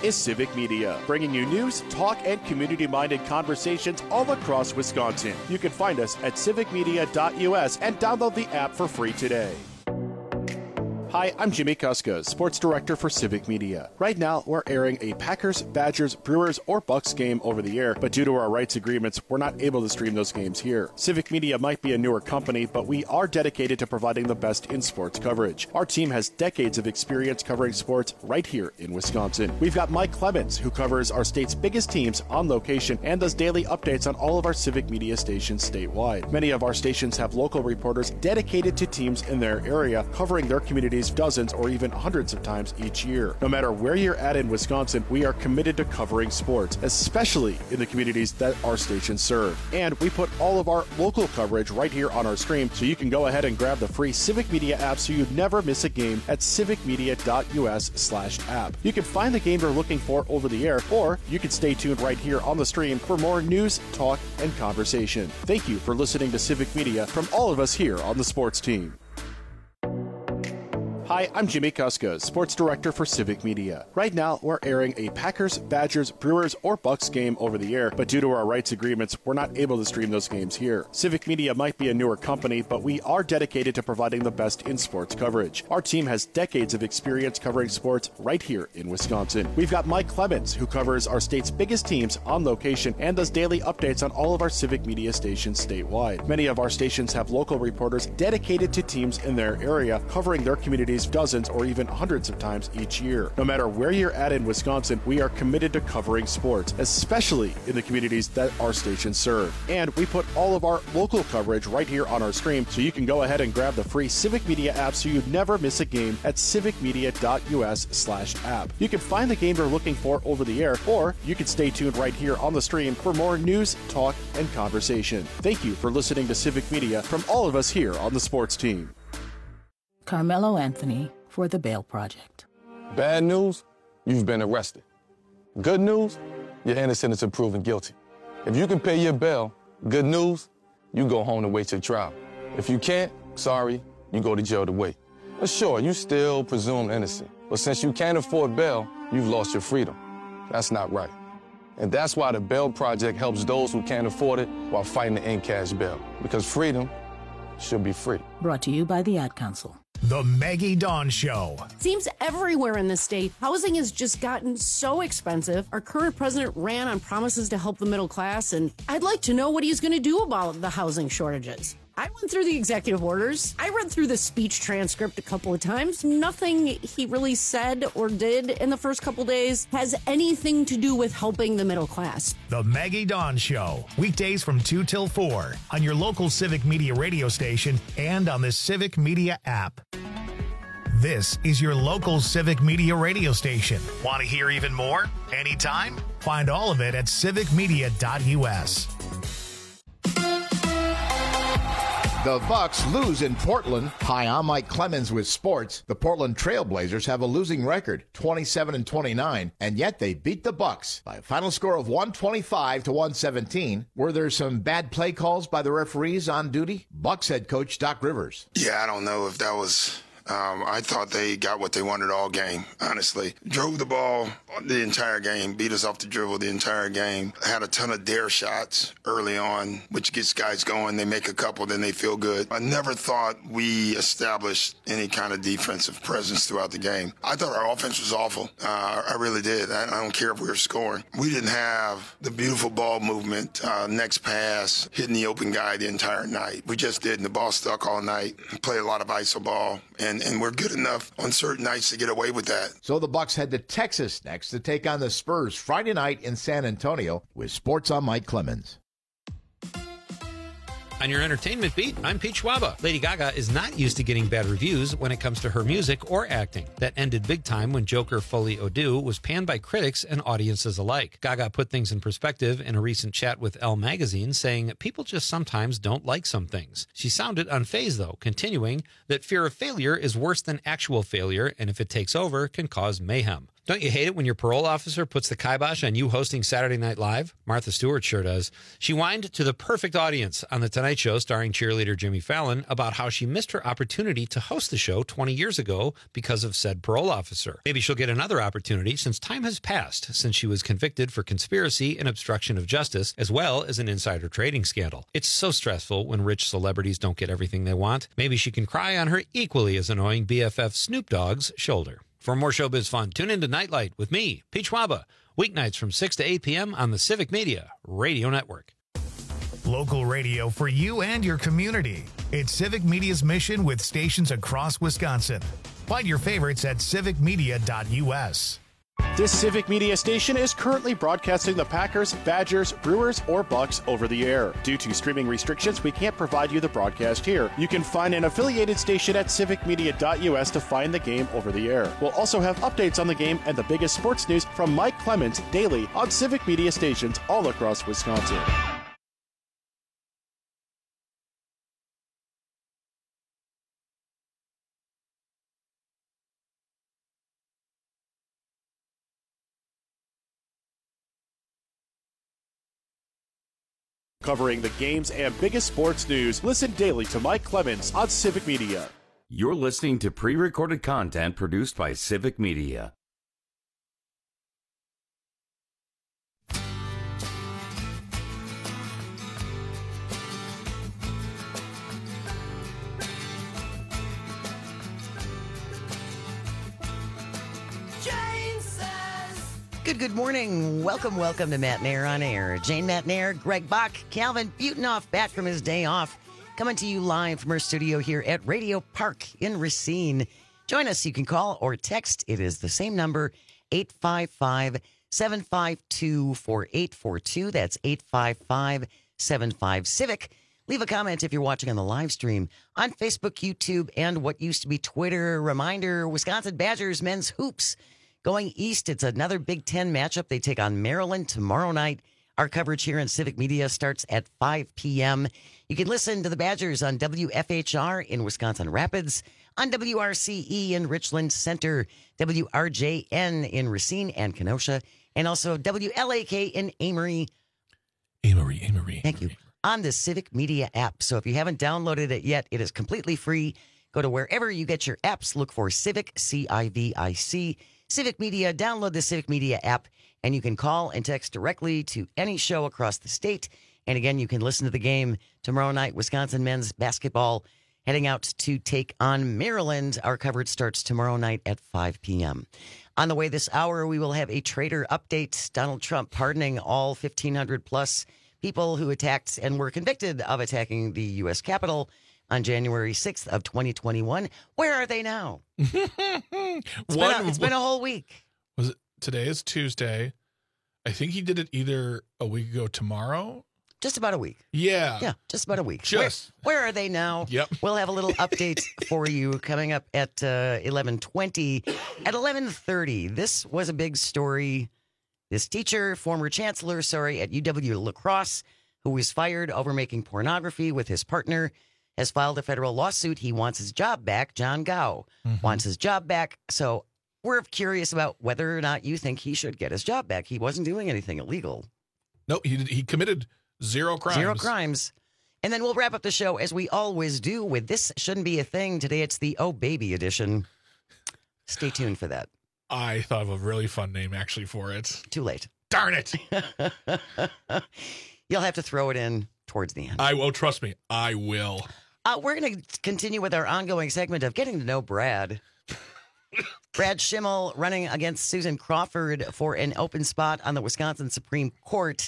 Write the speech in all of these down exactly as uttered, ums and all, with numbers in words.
is Civic Media, bringing you news, talk, and community-minded conversations all across Wisconsin. You can find us at civic media dot U S and download the app for free today. Hi, I'm Jimmy Kuska, Sports Director for Civic Media. Right now, we're airing a Packers, Badgers, Brewers, or Bucks game over the air, but due to our rights agreements, we're not able to stream those games here. Civic Media might be a newer company, but we are dedicated to providing the best in sports coverage. Our team has decades of experience covering sports right here in Wisconsin. We've got Mike Clemens, who covers our state's biggest teams on location and does daily updates on all of our Civic Media stations statewide. Many of our stations have local reporters dedicated to teams in their area, covering their communities dozens or even hundreds of times each year. No matter where you're at in Wisconsin, we are committed to covering sports, especially in the communities that our stations serve. And we put all of our local coverage right here on our stream, so you can go ahead and grab the free Civic Media app so you never miss a game at civic media dot U S slash app. You can find the game you're looking for over the air, or you can stay tuned right here on the stream for more news, talk, and conversation. Thank you for listening to Civic Media from all of us here on the sports team. Hi, I'm Jimmy Kuska, Sports Director for Civic Media. Right now, we're airing a Packers, Badgers, Brewers, or Bucks game over the air, but due to our rights agreements, we're not able to stream those games here. Civic Media might be a newer company, but we are dedicated to providing the best in sports coverage. Our team has decades of experience covering sports right here in Wisconsin. We've got Mike Clemens, who covers our state's biggest teams on location and does daily updates on all of our Civic Media stations statewide. Many of our stations have local reporters dedicated to teams in their area, covering their communities dozens or even hundreds of times each year. No matter where you're at in Wisconsin, we are committed to covering sports, especially in the communities that our stations serve. And we put all of our local coverage right here on our stream, so you can go ahead and grab the free Civic Media app so you never miss a game at civic media dot U S slash app. You can find the game you're looking for over the air, or you can stay tuned right here on the stream for more news, talk, and conversation. Thank you for listening to Civic Media from all of us here on the sports team. Carmelo Anthony for the Bail Project. Bad news, you've been arrested. Good news, you're innocent until proven guilty. If you can pay your bail, good news, you go home to wait your trial. If you can't, sorry, you go to jail to wait. But sure, you still presumed innocent. But since you can't afford bail, you've lost your freedom. That's not right. And that's why the Bail Project helps those who can't afford it while fighting to end cash bail. Because freedom should be free. Brought to you by the Ad Council. The Maggie Dawn Show. Seems everywhere in the state, housing has just gotten so expensive. Our current president ran on promises to help the middle class, and I'd like to know what he's going to do about the housing shortages. I went through the executive orders. I read through the speech transcript a couple of times. Nothing he really said or did in the first couple days has anything to do with helping the middle class. The Maggie Dawn Show. Weekdays from two till four on your local Civic Media radio station and on the Civic Media app. This is your local Civic Media radio station. Want to hear even more? Anytime? Find all of it at civic media dot U S. The Bucks lose in Portland. Hi, I'm Mike Clemens with sports. The Portland Trail Blazers have a losing record, twenty-seven and twenty-nine, and yet they beat the Bucks by a final score of one twenty-five to one seventeen. Were there some bad play calls by the referees on duty? Bucks head coach Doc Rivers. Yeah, I don't know if that was... Um, I thought they got what they wanted all game, honestly. Drove the ball the entire game, beat us off the dribble the entire game. Had a ton of dare shots early on, which gets guys going. They make a couple, then they feel good. I never thought we established any kind of defensive presence throughout the game. I thought our offense was awful. Uh, I really did. I, I don't care if we were scoring. We didn't have the beautiful ball movement, uh, next pass, hitting the open guy the entire night. We just didn't. The ball stuck all night. Played a lot of iso ball. And, and we're good enough on certain nights to get away with that. So the Bucks head to Texas next to take on the Spurs Friday night in San Antonio. With Sports, I'm Mike Clemens. On your entertainment beat, I'm Pete Schwaba. Lady Gaga is not used to getting bad reviews when it comes to her music or acting. That ended big time when Joker Folie à Deux was panned by critics and audiences alike. Gaga put things in perspective in a recent chat with Elle magazine, saying, "People just sometimes don't like some things." She sounded unfazed, though, continuing that fear of failure is worse than actual failure, and if it takes over, can cause mayhem. Don't you hate it when your parole officer puts the kibosh on you hosting Saturday Night Live? Martha Stewart sure does. She whined to the perfect audience on The Tonight Show starring cheerleader Jimmy Fallon about how she missed her opportunity to host the show twenty years ago because of said parole officer. Maybe she'll get another opportunity since time has passed since she was convicted for conspiracy and obstruction of justice, as well as an insider trading scandal. It's so stressful when rich celebrities don't get everything they want. Maybe she can cry on her equally as annoying B F F Snoop Dogg's shoulder. For more showbiz fun, tune in to Nightlight with me, Peach Waba, weeknights from six to eight p.m. on the Civic Media Radio Network. Local radio for you and your community. It's Civic Media's mission with stations across Wisconsin. Find your favorites at civic media dot u s. This Civic Media station is currently broadcasting the Packers, Badgers, Brewers, or Bucks over the air. Due to streaming restrictions, we can't provide you the broadcast here. You can find an affiliated station at civic media dot u s to find the game over the air. We'll also have updates on the game and the biggest sports news from Mike Clemens daily on Civic Media stations all across Wisconsin. Covering the games and biggest sports news, listen daily to Mike Clemens on Civic Media. You're listening to pre-recorded content produced by Civic Media. Good, good morning. Welcome, welcome to Matt Nair on Air. Jane Matt Nair, Greg Bach, Calvin Butenhoff, back from his day off, coming to you live from our studio here at Radio Park in Racine. Join us. You can call or text. It is the same number, eight five five, seven five two, four eight four two. That's eight five five, seven five, Civic. Leave a comment if you're watching on the live stream on Facebook, YouTube, and what used to be Twitter. Reminder, Wisconsin Badgers men's hoops going east. It's another Big Ten matchup. They take on Maryland tomorrow night. Our coverage here in Civic Media starts at five p.m. You can listen to the Badgers on W F H R in Wisconsin Rapids, on W R C E in Richland Center, W R J N in Racine and Kenosha, and also W L A K in Amory. Amory, Amory. Thank you. On the Civic Media app. So if you haven't downloaded it yet, it is completely free. Go to wherever you get your apps. Look for Civic, C I V I C. Civic Media, download the Civic Media app, and you can call and text directly to any show across the state. And again, you can listen to the game tomorrow night, Wisconsin men's basketball heading out to take on Maryland. Our coverage starts tomorrow night at five p.m. On the way this hour, we will have a traitor update. Donald Trump pardoning all fifteen hundred plus people who attacked and were convicted of attacking the U S Capitol on January sixth of twenty twenty-one. Where are they now? It's, One, been a, it's been a whole week. Was it today is Tuesday? I think he did it either a week ago tomorrow. Just about a week. Yeah. Yeah, just about a week. Just. Where, where are they now? Yep. We'll have a little update for you coming up at uh, eleven twenty. At eleven thirty, this was a big story. This teacher, former chancellor, sorry, at U W La Crosse, who was fired over making pornography with his partner, has filed a federal lawsuit. He wants his job back. John Gao mm-hmm. wants his job back. So we're curious about whether or not you think he should get his job back. He wasn't doing anything illegal. No, he did, he committed zero crimes. Zero crimes. And then we'll wrap up the show, as we always do, with This Shouldn't Be a Thing. Today it's the Oh Baby edition. Stay tuned for that. I thought of a really fun name, actually, for it. Too late. Darn it. You'll have to throw it in towards the end. I will. Trust me. I will. Uh, we're going to continue with our ongoing segment of getting to know Brad. Brad Schimmel running against Susan Crawford for an open spot on the Wisconsin Supreme Court.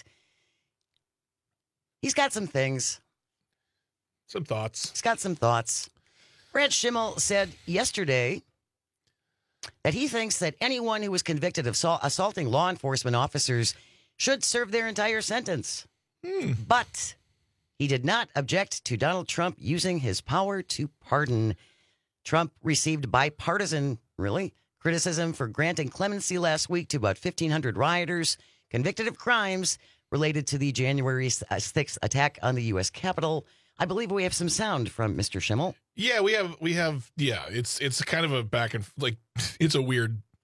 He's got some things. Some thoughts. He's got some thoughts. Brad Schimmel said yesterday that he thinks that anyone who was convicted of assaulting law enforcement officers should serve their entire sentence. Hmm. But he did not object to Donald Trump using his power to pardon. Trump received bipartisan, really, criticism for granting clemency last week to about fifteen hundred rioters convicted of crimes related to the January sixth attack on the U S Capitol. I believe we have some sound from Mister Schimmel. Yeah, we have, we have, yeah, it's, it's kind of a back and, like, it's a weird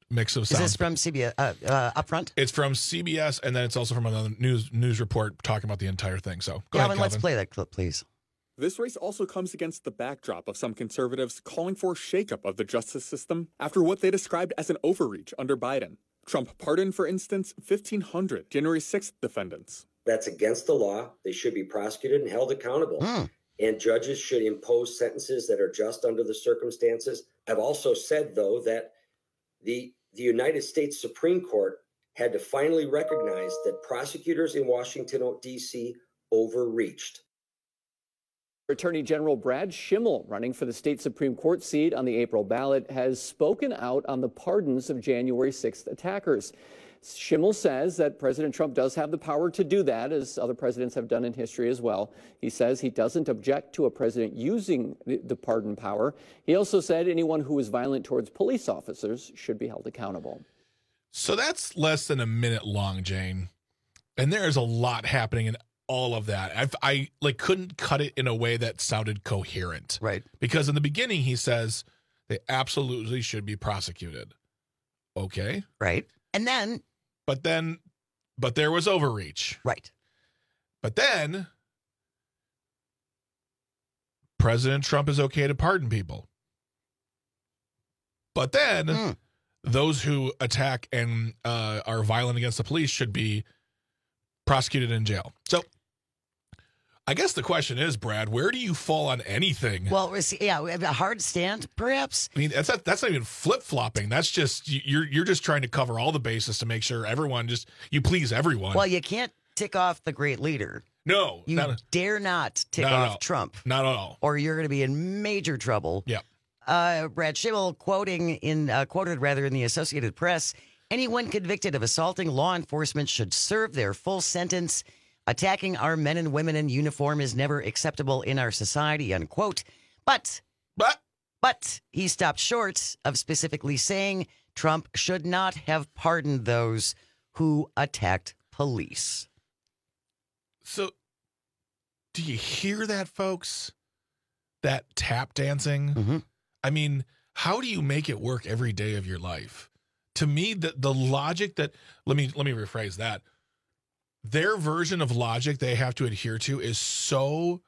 mix of Is sounds. this from C B S uh, uh, up front? It's from C B S, and then it's also from another news news report talking about the entire thing. So go Calvin, ahead, let's Calvin. play that clip, please. This race also comes against the backdrop of some conservatives calling for a shakeup of the justice system after what they described as an overreach under Biden. Trump pardoned, for instance, fifteen hundred January sixth defendants. That's against the law. They should be prosecuted and held accountable. Mm. And judges should impose sentences that are just under the circumstances. I've also said, though, that the, the United States Supreme Court had to finally recognize that prosecutors in Washington, D C overreached. Attorney General Brad Schimmel, running for the state Supreme Court seat on the April ballot, has spoken out on the pardons of January sixth attackers. Schimmel says that President Trump does have the power to do that, as other presidents have done in history as well. He says he doesn't object to a president using the pardon power. He also said anyone who is violent towards police officers should be held accountable. So that's less than a minute long, Jane. And there is a lot happening in all of that. I've, I like couldn't cut it in a way that sounded coherent. Right. Because in the beginning he says they absolutely should be prosecuted. Okay. Right. And then. But then, but there was overreach. Right. But then President Trump is okay to pardon people. But then mm. those who attack and uh, are violent against the police should be prosecuted in jail. So I guess the question is, Brad, where do you fall on anything? Well, yeah, a hard stand, perhaps. I mean, that's not, that's not even flip-flopping. That's just, you're you're just trying to cover all the bases to make sure everyone just, you please everyone. Well, you can't tick off the great leader. No. You not, dare not tick not off Trump. Not at all. Or you're going to be in major trouble. Yeah. Uh, Brad Schimmel quoting in, uh, quoted rather in the Associated Press, anyone convicted of assaulting law enforcement should serve their full sentence. Attacking our men and women in uniform is never acceptable in our society, unquote. But, but, but he stopped short of specifically saying Trump should not have pardoned those who attacked police. So, do you hear that, folks? That tap dancing? Mm-hmm. I mean, how do you make it work every day of your life? To me, the the logic that, let me let me rephrase that. Their version of logic they have to adhere to is so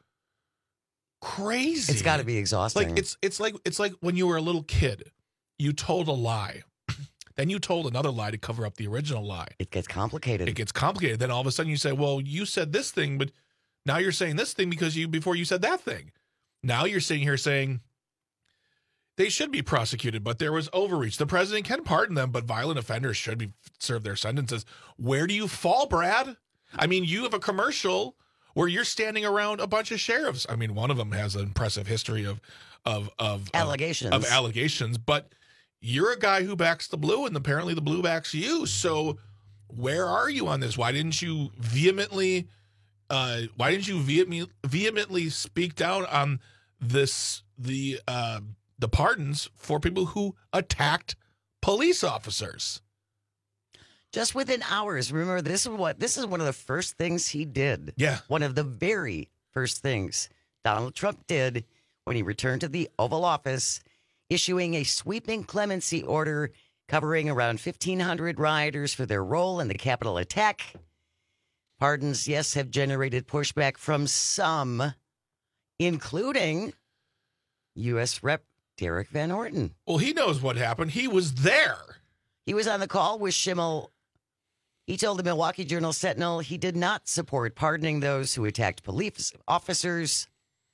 crazy. It's got to be exhausting. Like it's it's like it's like when you were a little kid, you told a lie, then you told another lie to cover up the original lie. It gets complicated. It gets complicated. Then all of a sudden you say, "Well, you said this thing, but now you're saying this thing because you before you said that thing." Now you're sitting here saying they should be prosecuted, but there was overreach. The president can pardon them, but violent offenders should be serve their sentences. Where do you fall, Brad? I mean, you have a commercial where you're standing around a bunch of sheriffs. I mean, one of them has an impressive history of of of allegations of, of allegations, but you're a guy who backs the blue, and apparently the blue backs you. So where are you on this? Why didn't you vehemently? Uh, why didn't you vehemently, vehemently speak down on this the uh, the pardons for people who attacked police officers? Just within hours. Remember, this is what this is one of the first things he did. Yeah. One of the very first things Donald Trump did when he returned to the Oval Office, issuing a sweeping clemency order covering around fifteen hundred rioters for their role in the Capitol attack. Pardons, yes, have generated pushback from some, including U S Rep Derek Van Orton. Well, he knows what happened. He was there. He was on the call with Schimmel. He told the Milwaukee Journal-Sentinel he did not support pardoning those who attacked police officers.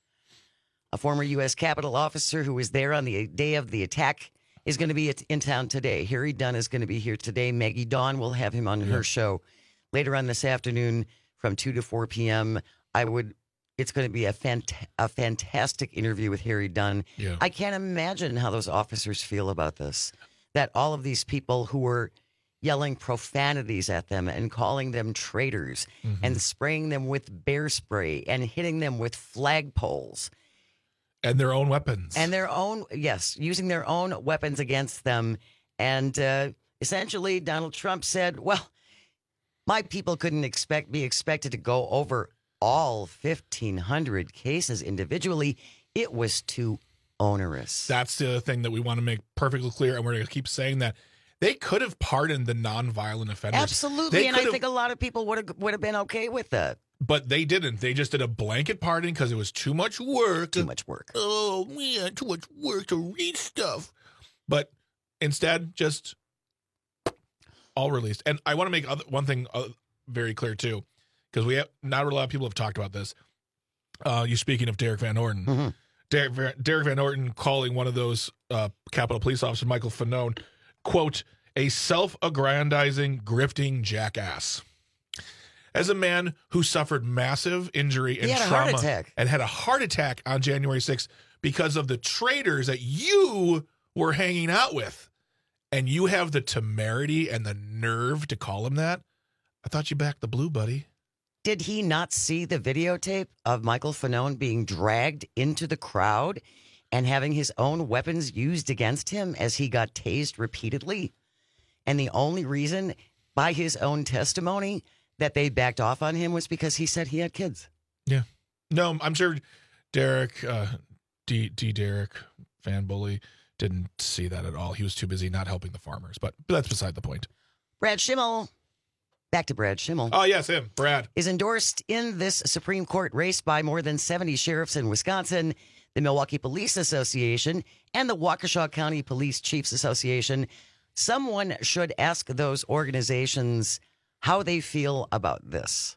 A former U S Capitol officer who was there on the day of the attack is going to be in town today. Harry Dunn is going to be here today. Maggie Dawn will have him on her show later on this afternoon from two to four p.m. I would. It's going to be a, fant- a fantastic interview with Harry Dunn. Yeah. I can't imagine how those officers feel about this. That all of these people who were yelling profanities at them and calling them traitors mm-hmm. and spraying them with bear spray and hitting them with flagpoles. And their own weapons. And their own, yes, using their own weapons against them. And uh, essentially, Donald Trump said, well, my people couldn't expect be expected to go over all fifteen hundred cases individually. It was too onerous. That's the thing that we want to make perfectly clear, and we're going to keep saying that. They could have pardoned the nonviolent offenders. Absolutely, They and I could think a lot of people would have would have been okay with that. But they didn't. They just did a blanket pardon because it was too much work. Too much work. Oh, man, too much work to read stuff. But instead, just all released. And I want to make other, one thing uh, very clear, too, because we have not a lot of people have talked about this. Uh, you speaking of Derek Van Orden. Mm-hmm. Derek, Derek Van Orden calling one of those uh, Capitol Police officers, Michael Fanone, quote, a self-aggrandizing, grifting jackass. As a man who suffered massive injury and he had trauma a heart attack. and had a heart attack on January sixth because of the traitors that you were hanging out with, and you have the temerity and the nerve to call him that, I thought you backed the blue, buddy. Did he not see the videotape of Michael Fanone being dragged into the crowd and having his own weapons used against him as he got tased repeatedly? And the only reason, by his own testimony, that they backed off on him was because he said he had kids. Yeah. No, I'm sure Derek, uh, D, D. Derek, fan bully, didn't see that at all. He was too busy not helping the farmers, but, but that's beside the point. Brad Schimmel, back to Brad Schimmel. Oh, yes, him, Brad. Is endorsed in this Supreme Court race by more than seventy sheriffs in Wisconsin, the Milwaukee Police Association, and the Waukesha County Police Chiefs Association. Someone should ask those organizations how they feel about this.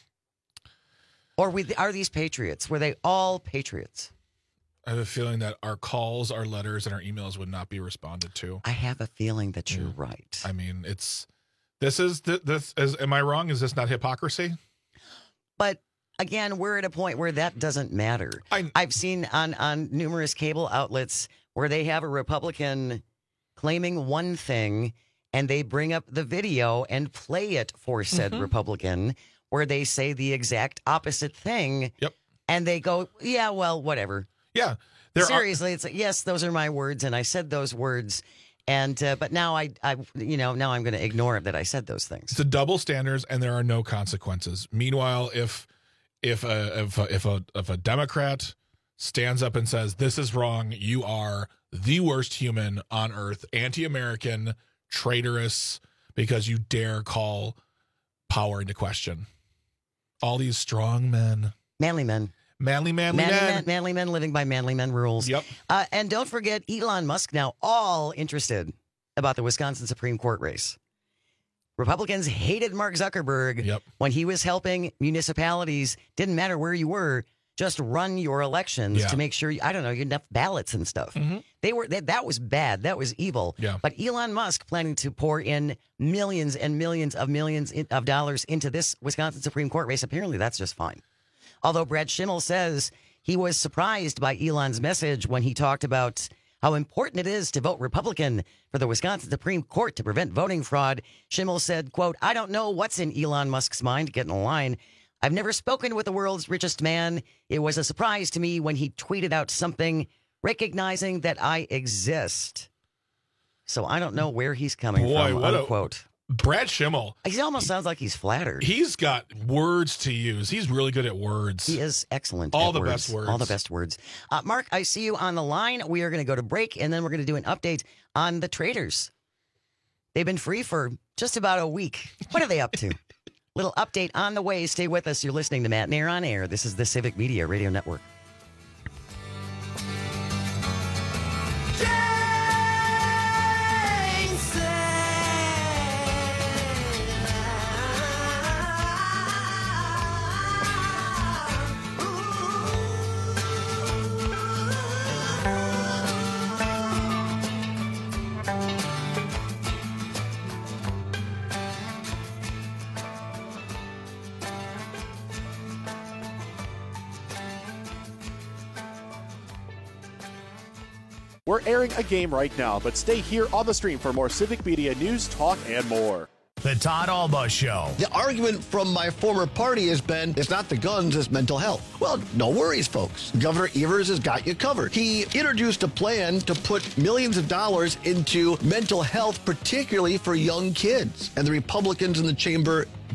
Or we, are these patriots? Were they all patriots? I have a feeling that our calls, our letters, and our emails would not be responded to. I have a feeling that you're right. I mean, it's this is this is. Am I wrong? Is this not hypocrisy? But again, we're at a point where that doesn't matter. I, I've seen on on numerous cable outlets where they have a Republican claiming one thing, and they bring up the video and play it for said Mm-hmm. Republican, where they say the exact opposite thing. Yep. And they go, yeah, well, whatever. Yeah. There Seriously, it's like, yes, those are my words, and I said those words. And uh, but now I, I, you know, now I'm going to ignore it that I said those things. It's a double standards, and there are no consequences. Meanwhile, if if a if a, if a if a Democrat stands up and says this is wrong, you are the worst human on earth, anti-American, traitorous, because you dare call power into question. All these strong men, manly men. Manly, manly, manly men. men. Manly men living by manly men rules. Yep. Uh, and don't forget, Elon Musk now all interested about the Wisconsin Supreme Court race. Republicans hated Mark Zuckerberg yep. when he was helping municipalities, didn't matter where you were, just run your elections Yeah. to make sure, you, I don't know, you had enough ballots and stuff. Mm-hmm. They were that, that was bad. That was evil. Yeah. But Elon Musk planning to pour in millions and millions of millions in, of dollars into this Wisconsin Supreme Court race, apparently that's just fine. Although Brad Schimmel says he was surprised by Elon's message when he talked about how important it is to vote Republican for the Wisconsin Supreme Court to prevent voting fraud. Schimmel said, quote, I don't know what's in Elon Musk's mind. Get in the line. I've never spoken with the world's richest man. It was a surprise to me when he tweeted out something recognizing that I exist. So I don't know where he's coming Boy, from, what a- unquote. Brad Schimmel. He almost sounds like he's flattered. He's got words to use. He's really good at words. He is excellent. All at the words. best words. All the best words. Uh, Mark, I see you on the line. We are going to go to break, and then we're going to do an update on the traders. They've been free for just about a week. What are they up to? Little update on the way. Stay with us. You're listening to Matt Nair on Air. This is the Civic Media Radio Network. We're airing a game right now, but stay here on the stream for more Civic Media news, talk, and more. The Todd Alba Show. The argument from my former party has been, it's not the guns, it's mental health. Well, no worries, folks. Governor Evers has got you covered. He introduced a plan to put millions of dollars into mental health, particularly for young kids. And the Republicans in the chamber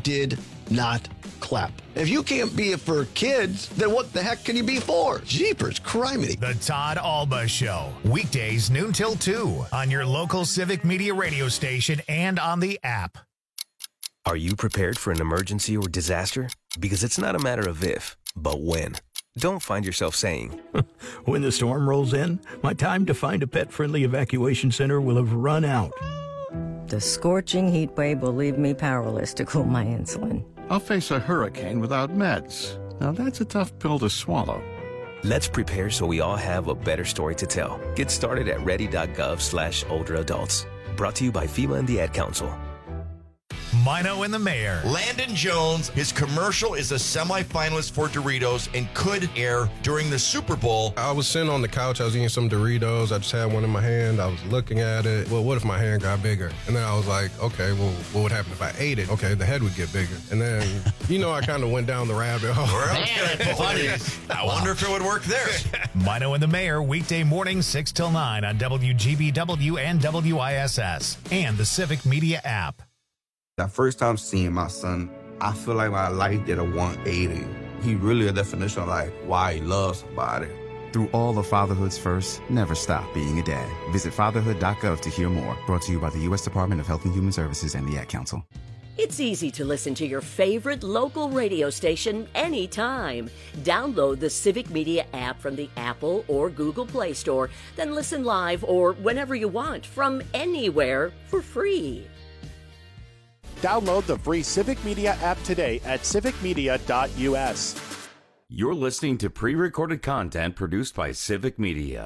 did not clap. If you can't be it for kids, then what the heck can you be for? Jeepers criminy. The Todd Alba Show. Weekdays noon till two on your local Civic Media radio station and on the app. Are you prepared for an emergency or disaster? Because it's not a matter of if, but when. Don't find yourself saying, when the storm rolls in, my time to find a pet-friendly evacuation center will have run out. The scorching heat wave will leave me powerless to cool my insulin. I'll face a hurricane without meds. Now that's a tough pill to swallow. Let's prepare so we all have a better story to tell. Get started at ready.gov slash older adults. Brought to you by FEMA and the Ad Council. Mino and the Mayor. Landon Jones, his commercial is a semifinalist for Doritos and could air during the Super Bowl. I was sitting on the couch, I was eating some Doritos, I just had one in my hand, I was looking at it. Well, what if my hand got bigger? And then I was like, okay, well, what would happen if I ate it? Okay, the head would get bigger. And then, you know, I kind of went down the rabbit hole. Man, funny. I wonder if it would work there. Mino and the Mayor, weekday morning, six till nine on W G B W and W I S S and the Civic Media app. That first time seeing my son, I feel like my life did a one eighty. He really a definition of like why he loves somebody. Through all of fatherhood's first, never stop being a dad. Visit fatherhood dot gov to hear more. Brought to you by the U S Department of Health and Human Services and the Ad Council. It's easy to listen to your favorite local radio station anytime. Download the Civic Media app from the Apple or Google Play Store, then listen live or whenever you want from anywhere for free. Download the free Civic Media app today at civic media dot u s. You're listening to pre-recorded content produced by Civic Media.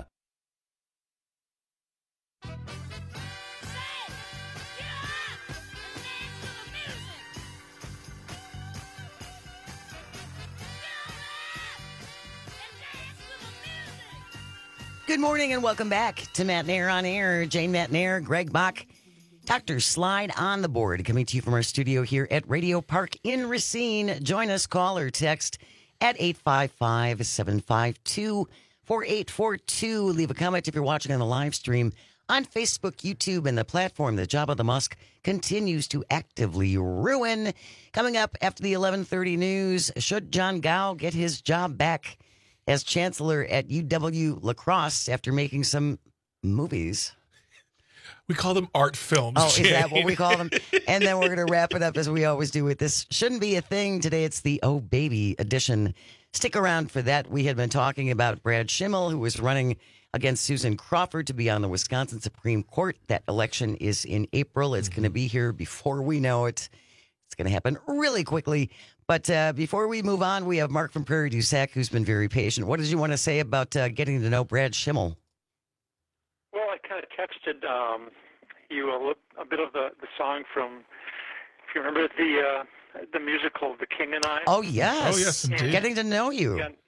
Good morning and welcome back to Matt Nair on Air. Jane Matt Nair, Greg Bach. Doctor Slide on the board, coming to you from our studio here at Radio Park in Racine. Join us, call or text at eight five five, seven five two, four eight four two. Leave a comment if you're watching on the live stream on Facebook, YouTube, and the platform that Jabba the Musk continues to actively ruin. Coming up after the eleven thirty news, should John Gao get his job back as chancellor at U W La Crosse after making some movies? We call them art films. Oh, Jane. Is that what we call them? And then we're going to wrap it up as we always do with this. Shouldn't be a thing. Today it's the Oh Baby edition. Stick around for that. We had been talking about Brad Schimmel, who was running against Susan Crawford to be on the Wisconsin Supreme Court. That election is in April. It's mm-hmm. going to be here before we know it. It's going to happen really quickly. But uh, before we move on, we have Mark from Prairie du Sac, who's been very patient. What did you want to say about uh, getting to know Brad Schimmel? Well, I kind of texted um, you a, little, a bit of the, the song from, if you remember the uh, the musical The King and I. Oh, yes. Oh, yes, indeed. Getting to know you. And,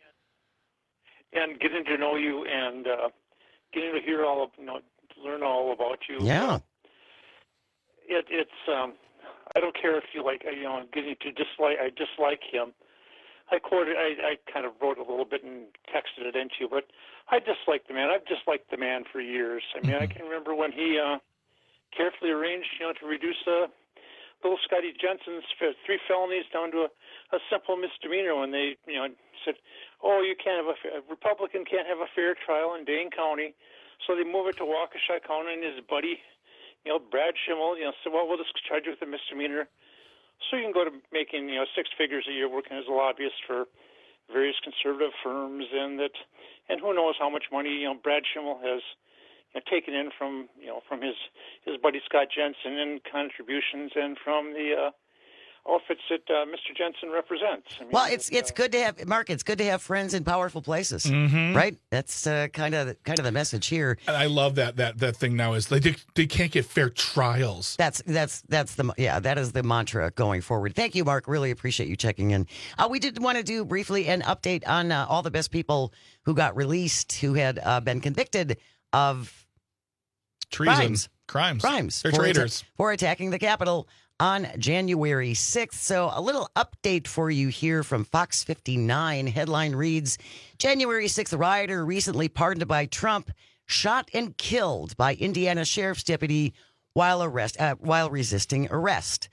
and getting to know you and uh, getting to hear all of, you know, learn all about you. Yeah. Uh, it, it's, um, I don't care if you like, you know, getting to dislike, I dislike him. I quoted, I, I kind of wrote a little bit and texted it into you, but I dislike the man. I've disliked the man for years. I mean, mm-hmm. I can remember when he uh, carefully arranged, you know, to reduce uh, little Scotty Jensen's three felonies down to a, a simple misdemeanor when they, you know, said, oh, you can't have a, a Republican can't have a fair trial in Dane County. So they move it to Waukesha County, and his buddy, you know, Brad Schimmel, you know, said, well, we'll just charge you with a misdemeanor. So you can go to making, you know, six figures a year working as a lobbyist for various conservative firms, and that, and who knows how much money, you know, Brad Schimmel has, you know, taken in from, you know, from his, his buddy Scott Jensen and contributions, and from the uh, outfits that uh, Mister Jensen represents. I mean, well, it's it's uh, good to have, Mark. It's good to have friends in powerful places, mm-hmm. right? That's uh, kind of kind of the message here. And I love that that that thing now is they they can't get fair trials. That's that's that's the yeah that is the mantra going forward. Thank you, Mark. Really appreciate you checking in. Uh, we did want to do briefly an update on uh, all the best people who got released, who had uh, been convicted of treason, crimes, crimes, crimes, They're for traitors atta- for attacking the Capitol on January sixth. So a little update for you here from Fox fifty-nine. Headline reads, January sixth rioter recently pardoned by Trump, shot and killed by Indiana sheriff's deputy while arrest uh, while resisting arrest.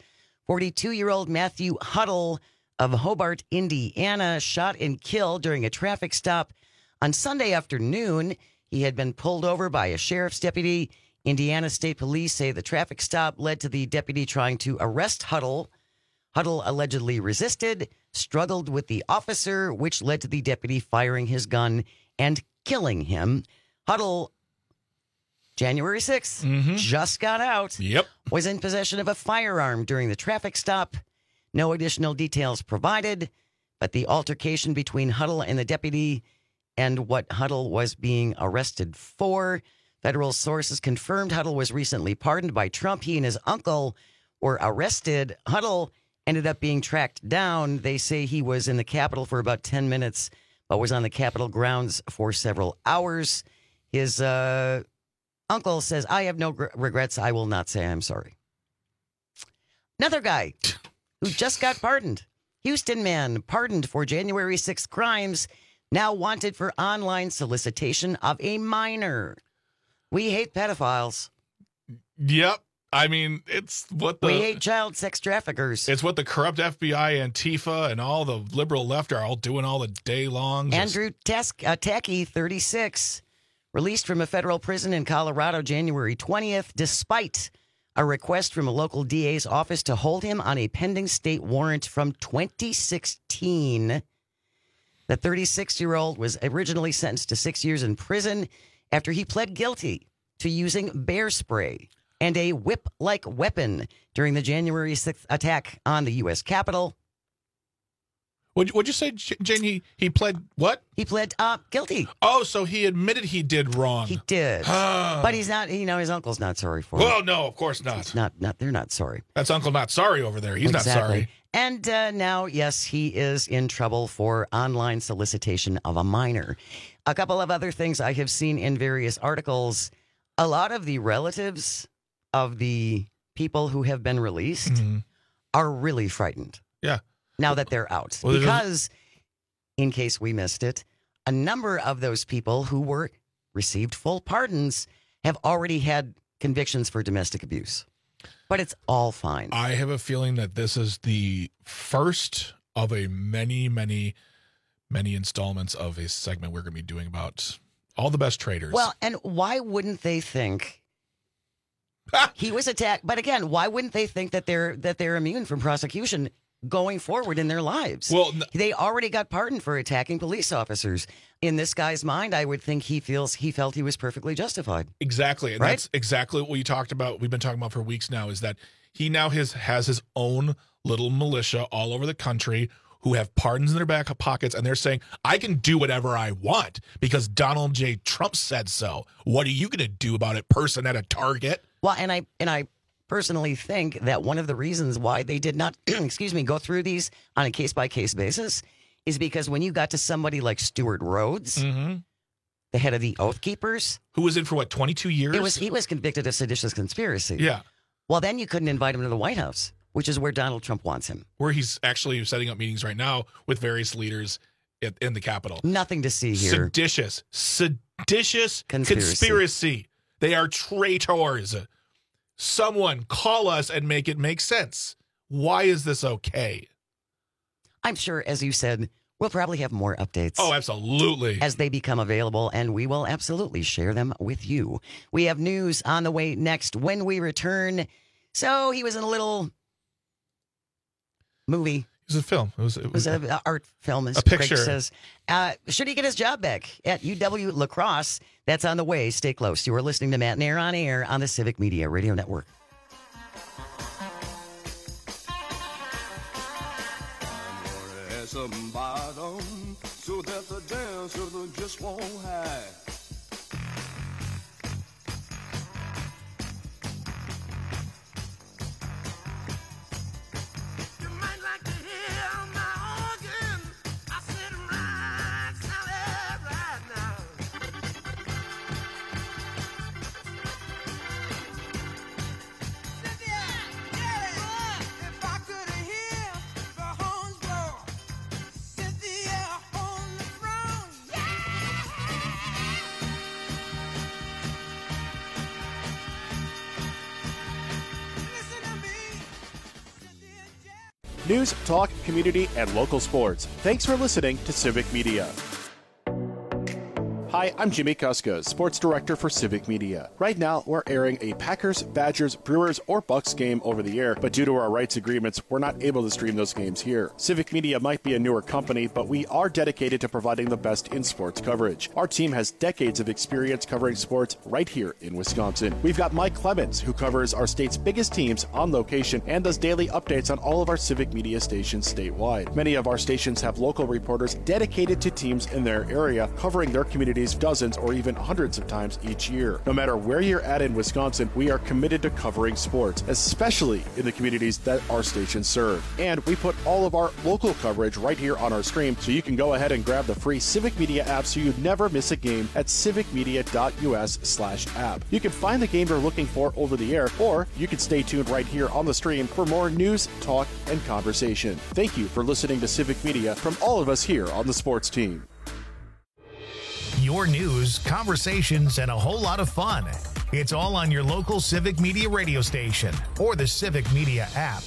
forty-two-year-old Matthew Huddle of Hobart, Indiana, shot and killed during a traffic stop on Sunday afternoon. He had been pulled over by a sheriff's deputy. Indiana State Police say the traffic stop led to the deputy trying to arrest Huddle. Huddle allegedly resisted, struggled with the officer, which led to the deputy firing his gun and killing him. Huddle, January sixth, mm-hmm. just got out. Yep. Was in possession of a firearm during the traffic stop. No additional details provided, but the altercation between Huddle and the deputy and what Huddle was being arrested for. Federal sources confirmed Huddle was recently pardoned by Trump. He and his uncle were arrested. Huddle ended up being tracked down. They say he was in the Capitol for about ten minutes, but was on the Capitol grounds for several hours. His uh, uncle says, I have no gr- regrets. I will not say I'm sorry. Another guy who just got pardoned. Houston man pardoned for January sixth crimes, now wanted for online solicitation of a minor. We hate pedophiles. Yep. I mean, it's what the... We hate child sex traffickers. It's what the corrupt F B I, Antifa, and all the liberal left are all doing all the day long. Just... Andrew Tesk, uh, Tacky, thirty-six, released from a federal prison in Colorado January twentieth, despite a request from a local D A's office to hold him on a pending state warrant from twenty sixteen. The thirty-six-year-old was originally sentenced to six years in prison after he pled guilty to using bear spray and a whip-like weapon during the January sixth attack on the U S Capitol. Would Would you say, Jane? He he pled what? He pled uh, guilty. Oh, so he admitted he did wrong. He did, but he's not. You know, his uncle's not sorry for it. Well, no, of course not. It's not. Not they're not sorry. That's Uncle not sorry over there. He's exactly. not sorry. And uh, now, yes, he is in trouble for online solicitation of a minor. A couple of other things I have seen in various articles. A lot of the relatives of the people who have been released mm-hmm. are really frightened. Yeah. Now that they're out. Well, because, in case we missed it, a number of those people who were received full pardons have already had convictions for domestic abuse. But it's all fine. I have a feeling that this is the first of a many, many, many installments of a segment we're going to be doing about all the best traders. Well, and why wouldn't they think he was attacked? But again, why wouldn't they think that they're that they're immune from prosecution going forward in their lives? Well, n- they already got pardoned for attacking police officers. In this guy's mind, I would think he feels he felt he was perfectly justified. Exactly. And right? That's exactly what we talked about. We've been talking about for weeks now is that he now has, has his own little militia all over the country who have pardons in their back pockets. And they're saying, I can do whatever I want because Donald J. Trump said so. What are you going to do about it, person at a Target? Well, and I, and I, personally think that one of the reasons why they did not, excuse me, go through these on a case-by-case basis is because when you got to somebody like Stuart Rhodes, mm-hmm. the head of the Oath Keepers, who was in for what, twenty-two years? It was he was convicted of seditious conspiracy. Yeah. Well, then you couldn't invite him to the White House, which is where Donald Trump wants him. Where he's actually setting up meetings right now with various leaders in, in the Capitol. Nothing to see here. Seditious, seditious conspiracy. conspiracy. They are traitors. Someone call us and make it make sense. Why is this okay? I'm sure, as you said, we'll probably have more updates. Oh, absolutely. As they become available, and we will absolutely share them with you. We have news on the way next when we return. So he was in a little movie. It was a film. It was, it was, it was an art film, as a picture. Craig says. Uh, should he get his job back at U W La Crosse? That's on the way. Stay close. You are listening to Matt Nair on air on the Civic Media Radio Network. Some bottom so that the dancer just won't hide. News, talk, community, and local sports. Thanks for listening to Civic Media. Hi, I'm Jimmy Kuska, Sports Director for Civic Media. Right now, we're airing a Packers, Badgers, Brewers, or Bucks game over the air, but due to our rights agreements, we're not able to stream those games here. Civic Media might be a newer company, but we are dedicated to providing the best in sports coverage. Our team has decades of experience covering sports right here in Wisconsin. We've got Mike Clemens, who covers our state's biggest teams on location and does daily updates on all of our Civic Media stations statewide. Many of our stations have local reporters dedicated to teams in their area, covering their communities dozens or even hundreds of times each year. No matter where you're at in Wisconsin, we are committed to covering sports, especially in the communities that our stations serve. And we put all of our local coverage right here on our stream, so you can go ahead and grab the free Civic Media app so you never miss a game at civicmedia.us slash app. You can find the game you're looking for over the air, or you can stay tuned right here on the stream for more news, talk, and conversation. Thank you for listening to Civic Media from all of us here on the sports team. Your news, conversations, and a whole lot of fun. It's all on your local Civic Media radio station or the Civic Media app.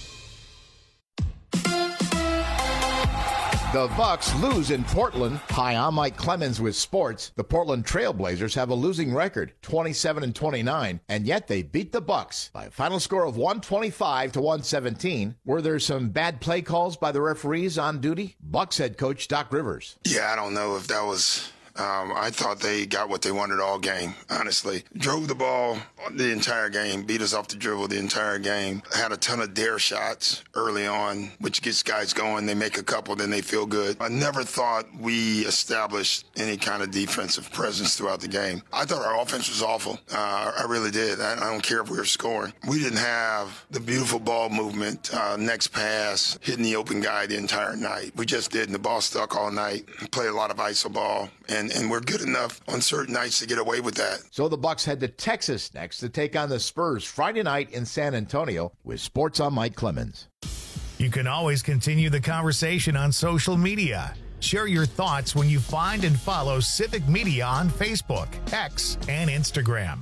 The Bucks lose in Portland. Hi, I'm Mike Clemens with sports. The Portland Trailblazers have a losing record, twenty-seven and twenty-nine, and yet they beat the Bucks by a final score of one twenty-five to one seventeen. Were there some bad play calls by the referees on duty? Bucks head coach Doc Rivers. Yeah, I don't know if that was... Um, I thought they got what they wanted all game, honestly. Drove the ball the entire game, beat us off the dribble the entire game. Had a ton of dare shots early on, which gets guys going. They make a couple, then they feel good. I never thought we established any kind of defensive presence throughout the game. I thought our offense was awful. Uh, I really did. I, I don't care if we were scoring. We didn't have the beautiful ball movement, uh, next pass, hitting the open guy the entire night. We just didn't. The ball stuck all night. Played a lot of iso ball. And, and we're good enough on certain nights to get away with that. So the Bucks head to Texas next to take on the Spurs Friday night in San Antonio. With Sports, I'm Mike Clemens. You can always continue the conversation on social media. Share your thoughts when you find and follow Civic Media on Facebook, X, and Instagram.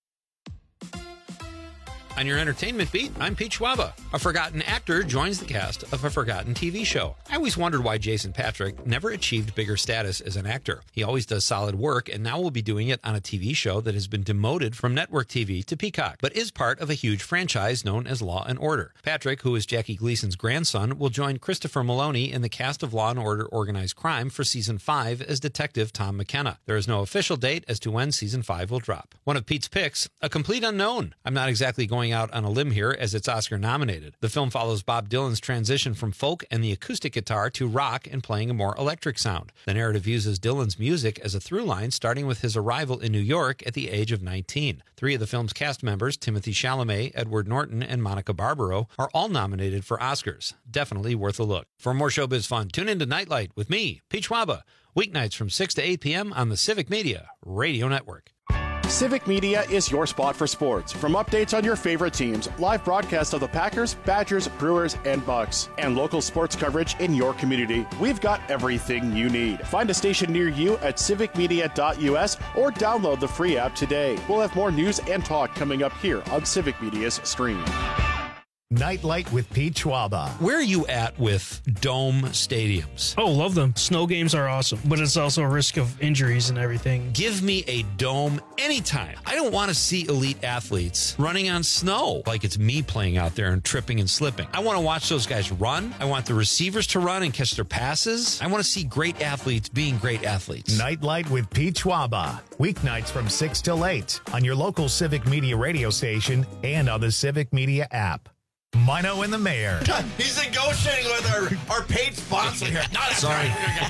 On your entertainment beat, I'm Pete Schwaba. A forgotten actor joins the cast of a forgotten T V show. I always wondered why Jason Patric never achieved bigger status as an actor. He always does solid work, and now will be doing it on a T V show that has been demoted from network T V to Peacock, but is part of a huge franchise known as Law and Order. Patrick, who is Jackie Gleason's grandson, will join Christopher Maloney in the cast of Law and Order Organized Crime for season five as Detective Tom McKenna. There is no official date as to when season five will drop. One of Pete's picks, a complete unknown. I'm not exactly going out on a limb here as it's Oscar nominated. The film follows Bob Dylan's transition from folk and the acoustic guitar to rock and playing a more electric sound. The narrative uses Dylan's music as a through line, starting with his arrival in New York at the age of nineteen. Three of the film's cast members, Timothy Chalamet, Edward Norton, and Monica Barbaro, are all nominated for Oscars. Definitely worth a look. For more showbiz fun, tune into Nightlight with me, Pete Schwaba, weeknights from six to eight p.m. on the Civic Media Radio Network. Civic Media is your spot for sports. From updates on your favorite teams, live broadcasts of the Packers, Badgers, Brewers, and Bucks, and local sports coverage in your community, we've got everything you need. Find a station near you at civic media dot u s or download the free app today. We'll have more news and talk coming up here on Civic Media's stream. Nightlight with Pete Schwaba. Where are you at with dome stadiums? Oh, love them. Snow games are awesome, but it's also a risk of injuries and everything. Give me a dome anytime. I don't want to see elite athletes running on snow like it's me playing out there and tripping and slipping. I want to watch those guys run. I want the receivers to run and catch their passes. I want to see great athletes being great athletes. Nightlight with Pete Schwaba. Weeknights from six till eight on your local Civic Media radio station and on the Civic Media app. Mino and the Mayor. He's negotiating with our, our paid sponsor here. No, Sorry.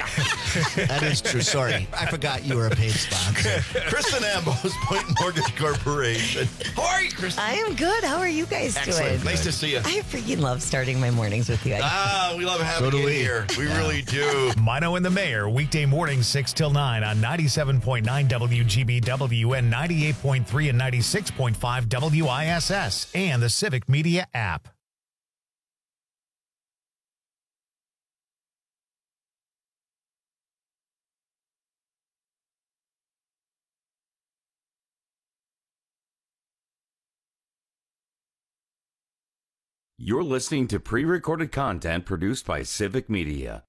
That is true. Sorry. I forgot you were a paid sponsor. Kristen Ambos, Point Mortgage Corporation. How are you, Kristen? I am good. How are you guys Excellent. doing? Nice to see you. I freaking love starting my mornings with you. Ah, we love having So you do we. here. We Yeah. really do. Mino and the Mayor, weekday mornings six till nine on ninety-seven point nine W G B W and ninety-eight point three and ninety-six point five W I S S and the Civic Media app. You're listening to pre-recorded content produced by Civic Media.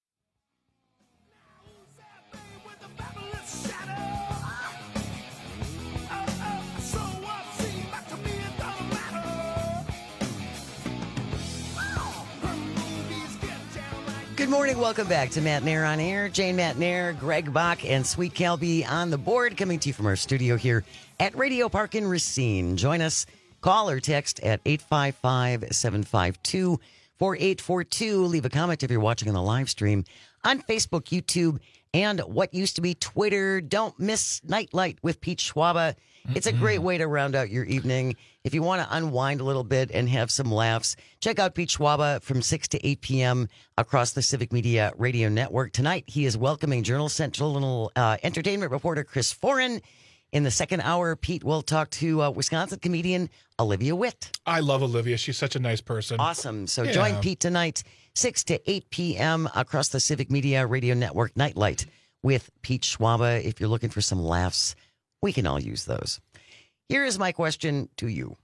Good morning. Welcome back to Matt Nair on Air. Jane Matt Nair, Greg Bach, and Sweet Kelby on the board, coming to you from our studio here at Radio Park in Racine. Join us. Call or text at eight five five, seven five two, four eight four two. Leave a comment if you're watching on the live stream on Facebook, YouTube, and what used to be Twitter. Don't miss Nightlight with Pete Schwaba. It's a great way to round out your evening. If you want to unwind a little bit and have some laughs, check out Pete Schwaba from six to eight p.m. across the Civic Media Radio Network. Tonight, he is welcoming Journal Central uh, entertainment reporter Chris Foran. In the second hour, Pete will talk to uh, Wisconsin comedian Olivia Witt. I love Olivia. She's such a nice person. Awesome. So Yeah. join Pete tonight, six to eight p.m. across the Civic Media Radio Network Nightlight with Pete Schwaba. If you're looking for some laughs, we can all use those. Here is my question to you.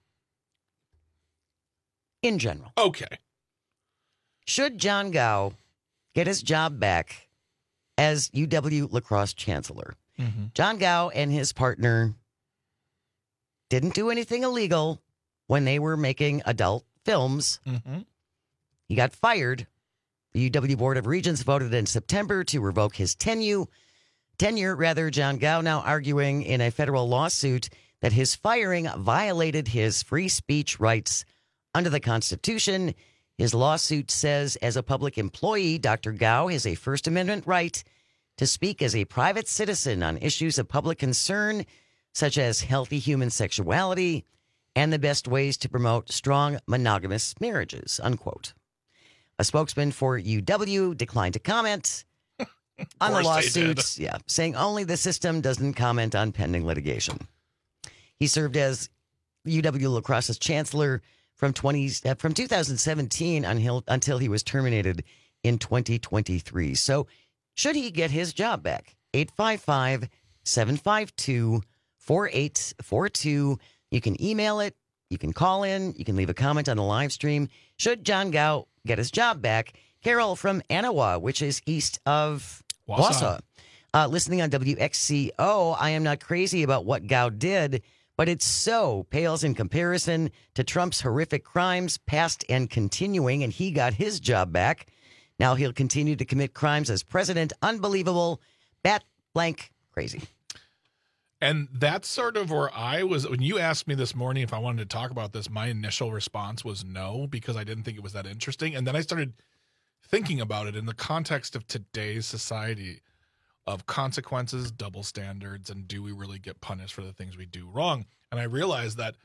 In general. Okay. Should John Gow get his job back as U W lacrosse chancellor? Mm-hmm. John Gow and his partner didn't do anything illegal when they were making adult films. Mm-hmm. He got fired. The U W Board of Regents voted in September to revoke his tenure. Tenure, rather, John Gow now arguing in a federal lawsuit that his firing violated his free speech rights under the Constitution. His lawsuit says as a public employee, Doctor Gow has a First Amendment right to speak as a private citizen on issues of public concern, such as healthy human sexuality and the best ways to promote strong monogamous marriages, unquote. A spokesman for U W declined to comment on the course they did. lawsuits, yeah, saying only the system doesn't comment on pending litigation. He served as U W Lacrosse's chancellor from twenty uh, from two thousand seventeen until, until he was terminated in twenty twenty-three. So should he get his job back? eight five five, seven five two, four eight four two. You can email it. You can call in. You can leave a comment on the live stream. Should John Gow get his job back? Carol from Anawa, which is east of Wausau, uh, listening on W X C O. I am not crazy about what Gow did, but it so pales in comparison to Trump's horrific crimes, past and continuing, and he got his job back. Now he'll continue to commit crimes as president. Unbelievable. Bat blank crazy. And that's sort of where I was. When you asked me this morning if I wanted to talk about this, my initial response was no, because I didn't think it was that interesting. And then I started thinking about it in the context of today's society of consequences, double standards, and do we really get punished for the things we do wrong? And I realized that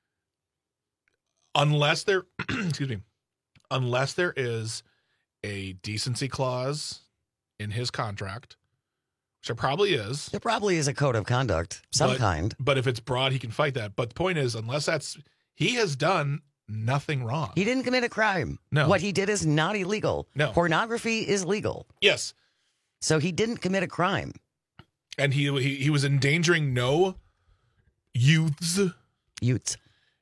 unless there, excuse me, unless there is a decency clause in his contract, which there probably is. There probably is a code of conduct, some but, kind. But if it's broad, he can fight that. But the point is, unless that's, he has done nothing wrong. He didn't commit a crime. No. What he did is not illegal. No. Pornography is legal. Yes. So he didn't commit a crime. And he he, he was endangering no youths. Youths.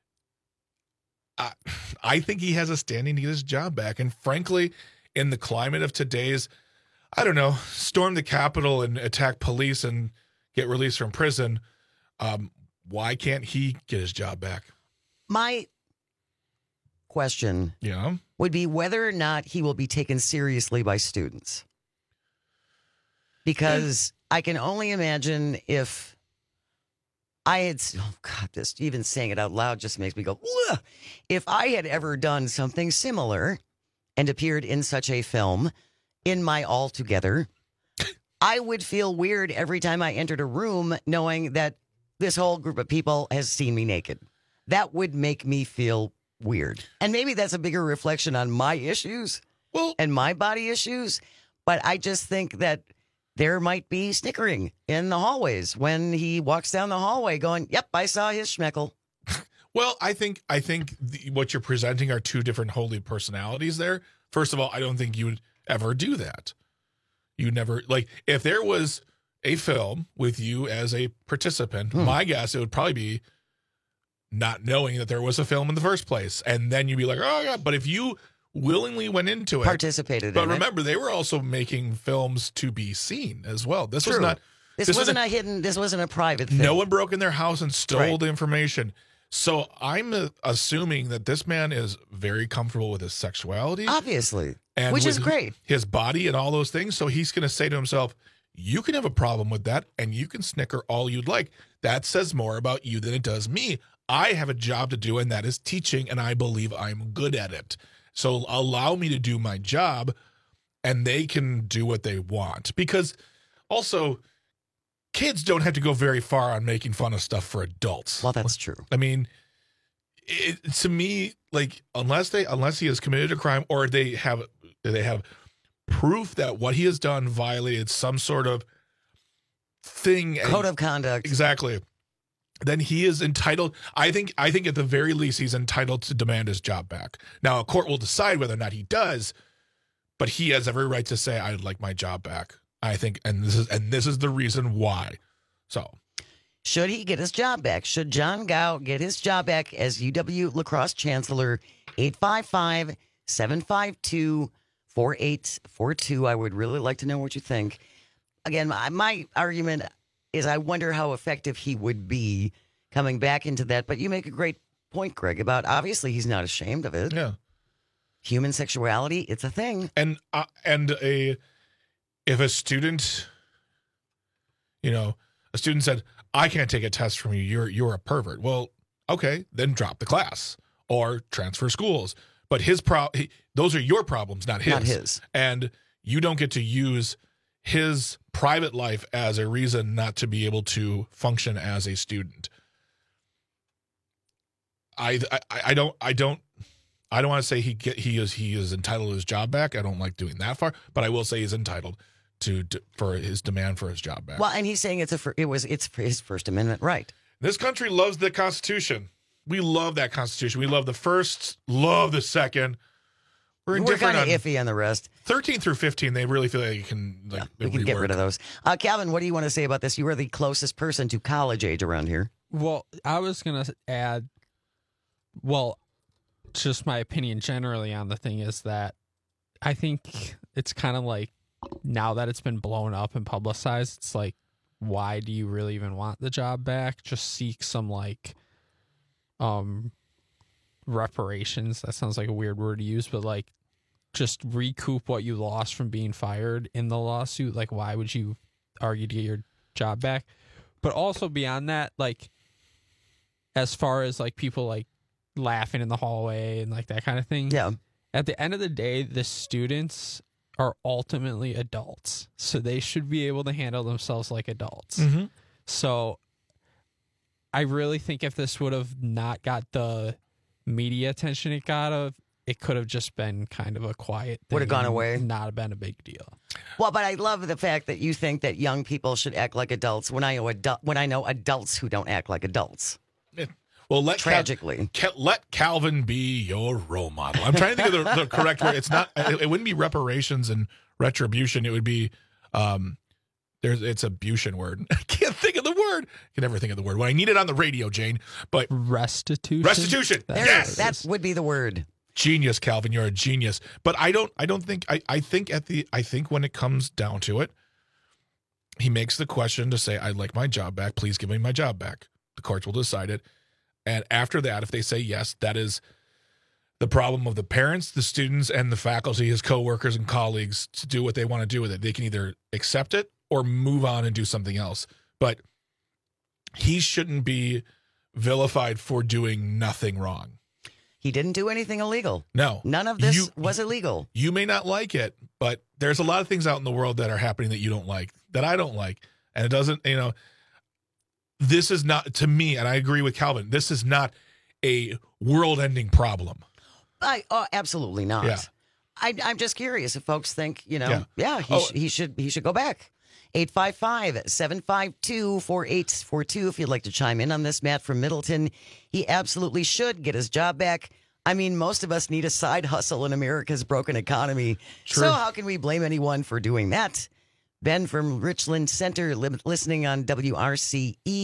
I, I think he has a standing to get his job back. And frankly, in the climate of today's, I don't know, storm the Capitol and attack police and get released from prison, um, why can't he get his job back? My question yeah. would be whether or not he will be taken seriously by students. Because I can only imagine if I had, oh God, this even saying it out loud just makes me go, ugh. If I had ever done something similar and appeared in such a film in my All Together, I would feel weird every time I entered a room knowing that this whole group of people has seen me naked. That would make me feel weird. And maybe that's a bigger reflection on my issues well, and my body issues. But I just think that there might be snickering in the hallways when he walks down the hallway going, yep, I saw his schmeckle. Well, I think I think the, what you're presenting are two different holy personalities there. First of all, I don't think you would ever do that. You never, like, if there was a film with you as a participant, hmm. my guess it would probably be not knowing that there was a film in the first place. And then you'd be like, oh, yeah. But if you willingly went into it. Participated but in it. But remember, they were also making films to be seen as well. This True. was not. This, this wasn't was a hidden, this wasn't a private thing. No one broke in their house and stole Right. the information. So I'm uh, assuming that this man is very comfortable with his sexuality. Obviously. And Which is with great. His body and all those things. So he's going to say to himself, you can have a problem with that and you can snicker all you'd like. That says more about you than it does me. I have a job to do, and that is teaching, and I believe I'm good at it. So allow me to do my job, and they can do what they want. Because also, kids don't have to go very far on making fun of stuff for adults. Well, that's true. I mean, it, to me, like unless they unless he has committed a crime or they have they have proof that what he has done violated some sort of thing, Code of conduct. Exactly. Then he is entitled. I think. I think at the very least, he's entitled to demand his job back. Now, a court will decide whether or not he does, but he has every right to say, "I'd like my job back." I think, and this is and this is the reason why. So, should he get his job back? Should John Gow get his job back as U W La Crosse Chancellor? eight five five, seven five two, four eight four two. I would really like to know what you think. Again, my, my argument is I wonder how effective he would be coming back into that. But you make a great point, Greg, about obviously he's not ashamed of it. Yeah. Human sexuality, it's a thing. And uh, and a if a student, you know, a student said, I can't take a test from you, you're you're a pervert. Well, okay, then drop the class or transfer schools. But his pro he, those are your problems, not his. Not his. And you don't get to use his private life as a reason not to be able to function as a student. I I, I don't I don't I don't want to say he get he is he is entitled to his job back. I don't like doing that far, but I will say he's entitled to, to for his demand for his job back. Well, and he's saying it's a fir- it was it's his First Amendment right. This country loves the Constitution. We love that Constitution. We love the first, love the second. We're We're indifferent kind on of iffy on the rest. thirteen through fifteen. They really feel like you can like We can get rid of those. Uh, Calvin, what do you want to say about this? You are the closest person to college age around here. Well, I was going to add, well, just my opinion generally on the thing is that I think it's kind of like now that it's been blown up and publicized, it's like, why do you really even want the job back? Just seek some like um reparations. That sounds like a weird word to use, but like just recoup what you lost from being fired in the lawsuit. Like, why would you argue to get your job back? But also beyond that, like as far as like people like laughing in the hallway and like that kind of thing. Yeah. At the end of the day, the students are ultimately adults, so they should be able to handle themselves like adults. Mm-hmm. So I really think if this would have not got the media attention it got, of it could have just been kind of a quiet thing. Would have gone and away. Not have been a big deal. Well, but I love the fact that you think that young people should act like adults when I know adult, when I know adults who don't act like adults. Yeah. Well, let Tragically. Cal- let Calvin be your role model. I'm trying to think of the, the correct word. It's not. It, it wouldn't be reparations and retribution. It would be. Um, there's. It's a Bushin word. I can't think of the word. I can never think of the word when I need it on the radio, Jane. But restitution. Restitution. There, yes, that would be the word. Genius, Calvin. You're a genius. But I don't. I don't think. I. I think at the. I think when it comes down to it, he makes the question to say, "I'd like my job back. Please give me my job back." The courts will decide it. And after that, if they say yes, that is the problem of the parents, the students, and the faculty, his coworkers and colleagues to do what they want to do with it. They can either accept it or move on and do something else. But he shouldn't be vilified for doing nothing wrong. He didn't do anything illegal. No. None of this You- was illegal. You may not like it, but there's a lot of things out in the world that are happening that you don't like, that I don't like. And it doesn't, you know, this is not, to me, and I agree with Calvin, this is not a world-ending problem. I, oh, absolutely not. Yeah. I, I'm just curious if folks think, you know, Yeah. yeah, he, Oh. sh- he should he should go back. eight five five, seven five two, four eight four two if you'd like to chime in on this. Matt from Middleton, he absolutely should get his job back. I mean, most of us need a side hustle in America's broken economy. True. So how can we blame anyone for doing that? Ben from Richland Center, li- listening on W R C E.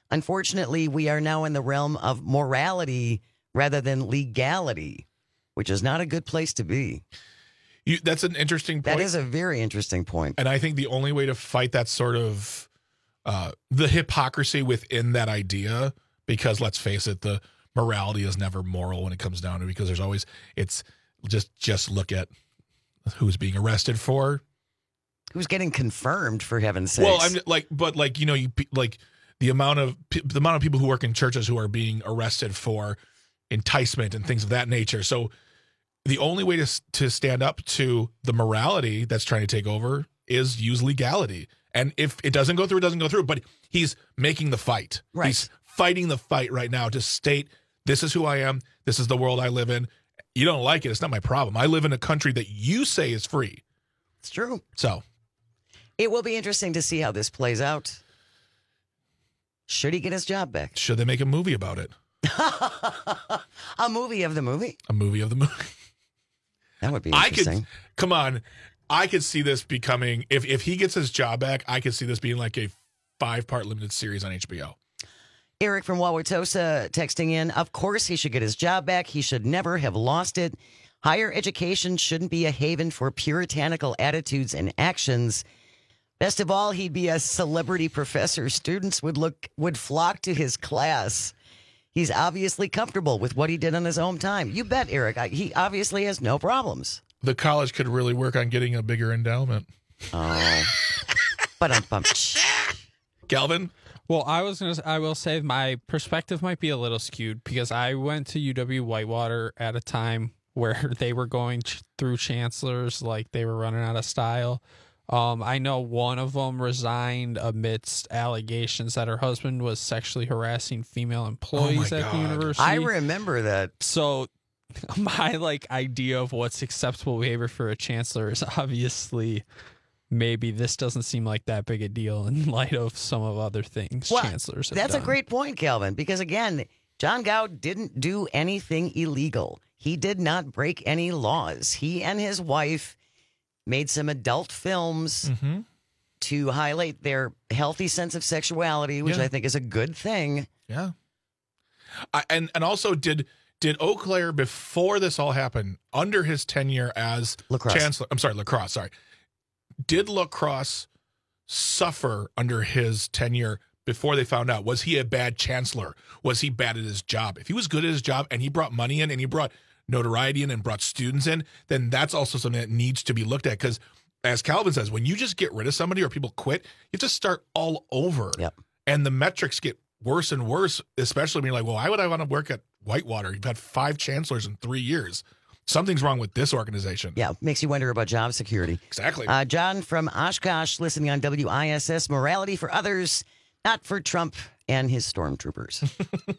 Unfortunately, we are now in the realm of morality rather than legality, which is not a good place to be. You, that's an interesting point. That is a very interesting point. And I think the only way to fight that sort of uh, the hypocrisy within that idea, because let's face it, the morality is never moral when it comes down to it, because there's always, it's just, just look at who's being arrested for. Who's getting confirmed, for heaven's sakes. Well, I'm like, but like, you know, you like the amount of, the amount of people who work in churches who are being arrested for enticement and things of that nature. So the only way to to stand up to the morality that's trying to take over is use legality. And if it doesn't go through, it doesn't go through. But he's making the fight. Right. He's fighting the fight right now to state, this is who I am. This is the world I live in. You don't like it, it's not my problem. I live in a country that you say is free. It's true. So it will be interesting to see how this plays out. Should he get his job back? Should they make a movie about it? A movie of the movie? A movie of the movie. That would be I interesting. could, come on. I could see this becoming, if, if he gets his job back, I could see this being like a five-part limited series on H B O. Eric from Wauwatosa texting in, of course he should get his job back. He should never have lost it. Higher education shouldn't be a haven for puritanical attitudes and actions. Best of all, he'd be a celebrity professor. Students would look would flock to his class. He's obviously comfortable with what he did on his own time. You bet, Eric. I, he obviously has no problems. The college could really work on getting a bigger endowment. Oh. But I'm pumped. Calvin? Well, I was gonna. I will say my perspective might be a little skewed because I went to U W Whitewater at a time where they were going ch- through chancellors like they were running out of style. Um, I know one of them resigned amidst allegations that her husband was sexually harassing female employees Oh my at the God. university. I remember that. So my like idea of what's acceptable behavior for a chancellor is obviously maybe this doesn't seem like that big a deal in light of some of other things Well, chancellors have That's done. a great point, Calvin, because again, John Gowd didn't do anything illegal. He did not break any laws. He and his wife made some adult films mm-hmm. to highlight their healthy sense of sexuality, which Yeah. I think is a good thing. Yeah. I, and and also, did did Eau Claire, before this all happened, under his tenure as Lacrosse. chancellor, I'm sorry, Lacrosse, sorry, did Lacrosse suffer under his tenure before they found out? Was he a bad chancellor? Was he bad at his job? If he was good at his job and he brought money in and he brought notoriety in and brought students in, then that's also something that needs to be looked at. Because as Calvin says, when you just get rid of somebody or people quit, you have to start all over. Yep. And the metrics get worse and worse, especially when you're like, well, why would I want to work at Whitewater? You've had five chancellors in three years. Something's wrong with this organization. Yeah, makes you wonder about job security. Exactly. Uh, John from Oshkosh, listening on W I S S, morality for others, not for Trump and his stormtroopers.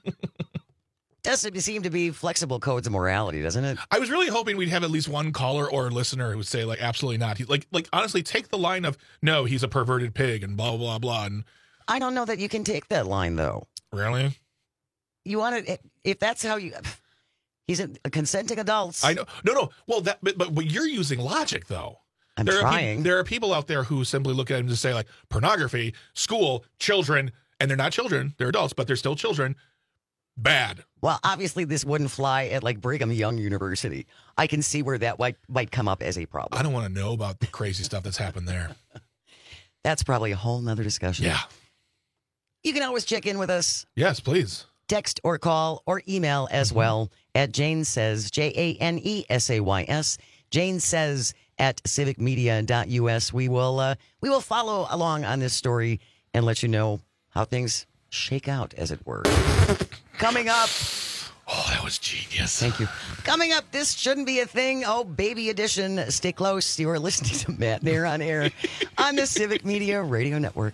Doesn't seem to be flexible codes of morality, doesn't it? I was really hoping we'd have at least one caller or listener who would say, like, absolutely not. He, like, like honestly, take the line of, no, he's a perverted pig and blah, blah, blah. And I don't know that you can take that line, though. really? You want to, if that's how you, he's a, a consenting adults. I know. No, no. Well, that, but, but, but you're using logic, though. I'm there Are trying. people, there are people out there who simply look at him and say, like, pornography, school, children, and they're not children. They're adults, but they're still children. Bad. Well, obviously, this wouldn't fly at like Brigham Young University. I can see where that might, might come up as a problem. I don't want to know about the crazy stuff that's happened there. That's probably a whole nother discussion. Yeah. You can always check in with us. Yes, please. Text or call or email as well at Jane Says, J A N E S A Y S, Jane Says at civic media dot U S. We will, uh, we will follow along on this story and let you know how things shake out, as it were. Coming up. Oh, that was genius. Thank you. Coming up, this shouldn't be a thing. Oh, baby edition. Stay close. You are listening to Matt Nair on air on the Civic Media Radio Network.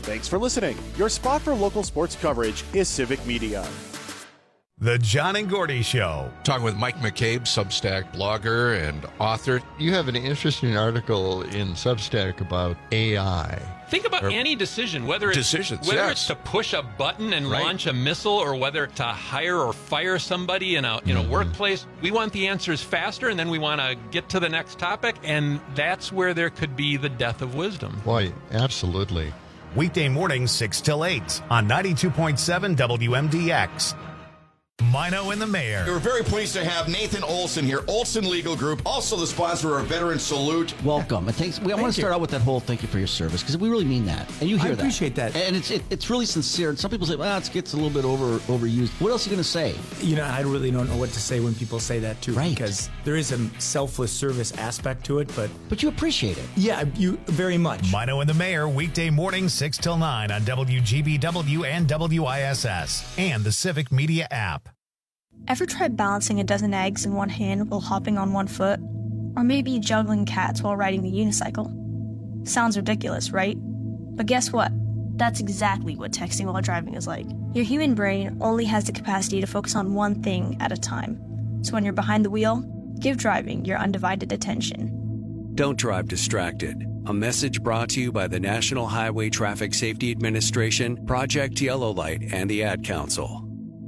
Thanks for listening. Your spot for local sports coverage is Civic Media. The John and Gordy Show. Talking with Mike McCabe, Substack blogger and author. You have an interesting article in Substack about A I. Think about Or- any decision, whether it's, Decisions, whether yes. it's to push a button and Right. launch a missile, or whether to hire or fire somebody in a in a Mm-hmm. workplace. We want the answers faster, and then we want to get to the next topic, and that's where there could be the death of wisdom. Why, absolutely. Weekday mornings six till eight on ninety-two point seven W M D X. Mino and the Mayor. We're very pleased to have Nathan Olson here, Olson Legal Group, also the sponsor of Veteran Salute. Welcome. And thanks. We, I Thank want to start you. out with that whole thank you for your service, because we really mean that. And you hear I that. appreciate that. And it's it, it's really sincere. And some people say, well, it gets a little bit over overused. What else are you going to say? You know, I really don't know what to say when people say that too, Right. because there is a selfless service aspect to it, but But you appreciate it. yeah, you very much. Mino and the Mayor, weekday mornings six till nine on W G B W and W I S S and the Civic Media app. Ever tried balancing a dozen eggs in one hand while hopping on one foot? Or maybe juggling cats while riding the unicycle? Sounds ridiculous, right? But guess what? That's exactly what texting while driving is like. Your human brain only has the capacity to focus on one thing at a time. So when you're behind the wheel, give driving your undivided attention. Don't drive distracted. A message brought to you by the National Highway Traffic Safety Administration, Project Yellow Light, and the Ad Council.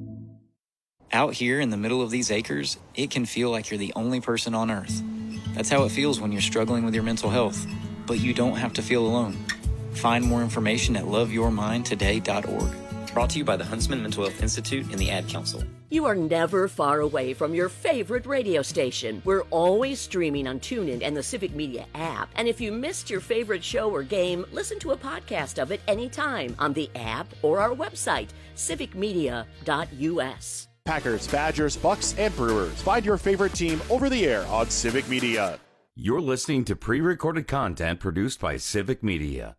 Out here in the middle of these acres, it can feel like you're the only person on Earth. That's how it feels when you're struggling with your mental health. But you don't have to feel alone. Find more information at love your mind today dot org. Brought to you by the Huntsman Mental Health Institute and the Ad Council. You are never far away from your favorite radio station. We're always streaming on TuneIn and the Civic Media app. And if you missed your favorite show or game, listen to a podcast of it anytime on the app or our website, civic media dot U S. Packers, Badgers, Bucks, and Brewers. Find your favorite team over the air on Civic Media. You're listening to pre-recorded content produced by Civic Media.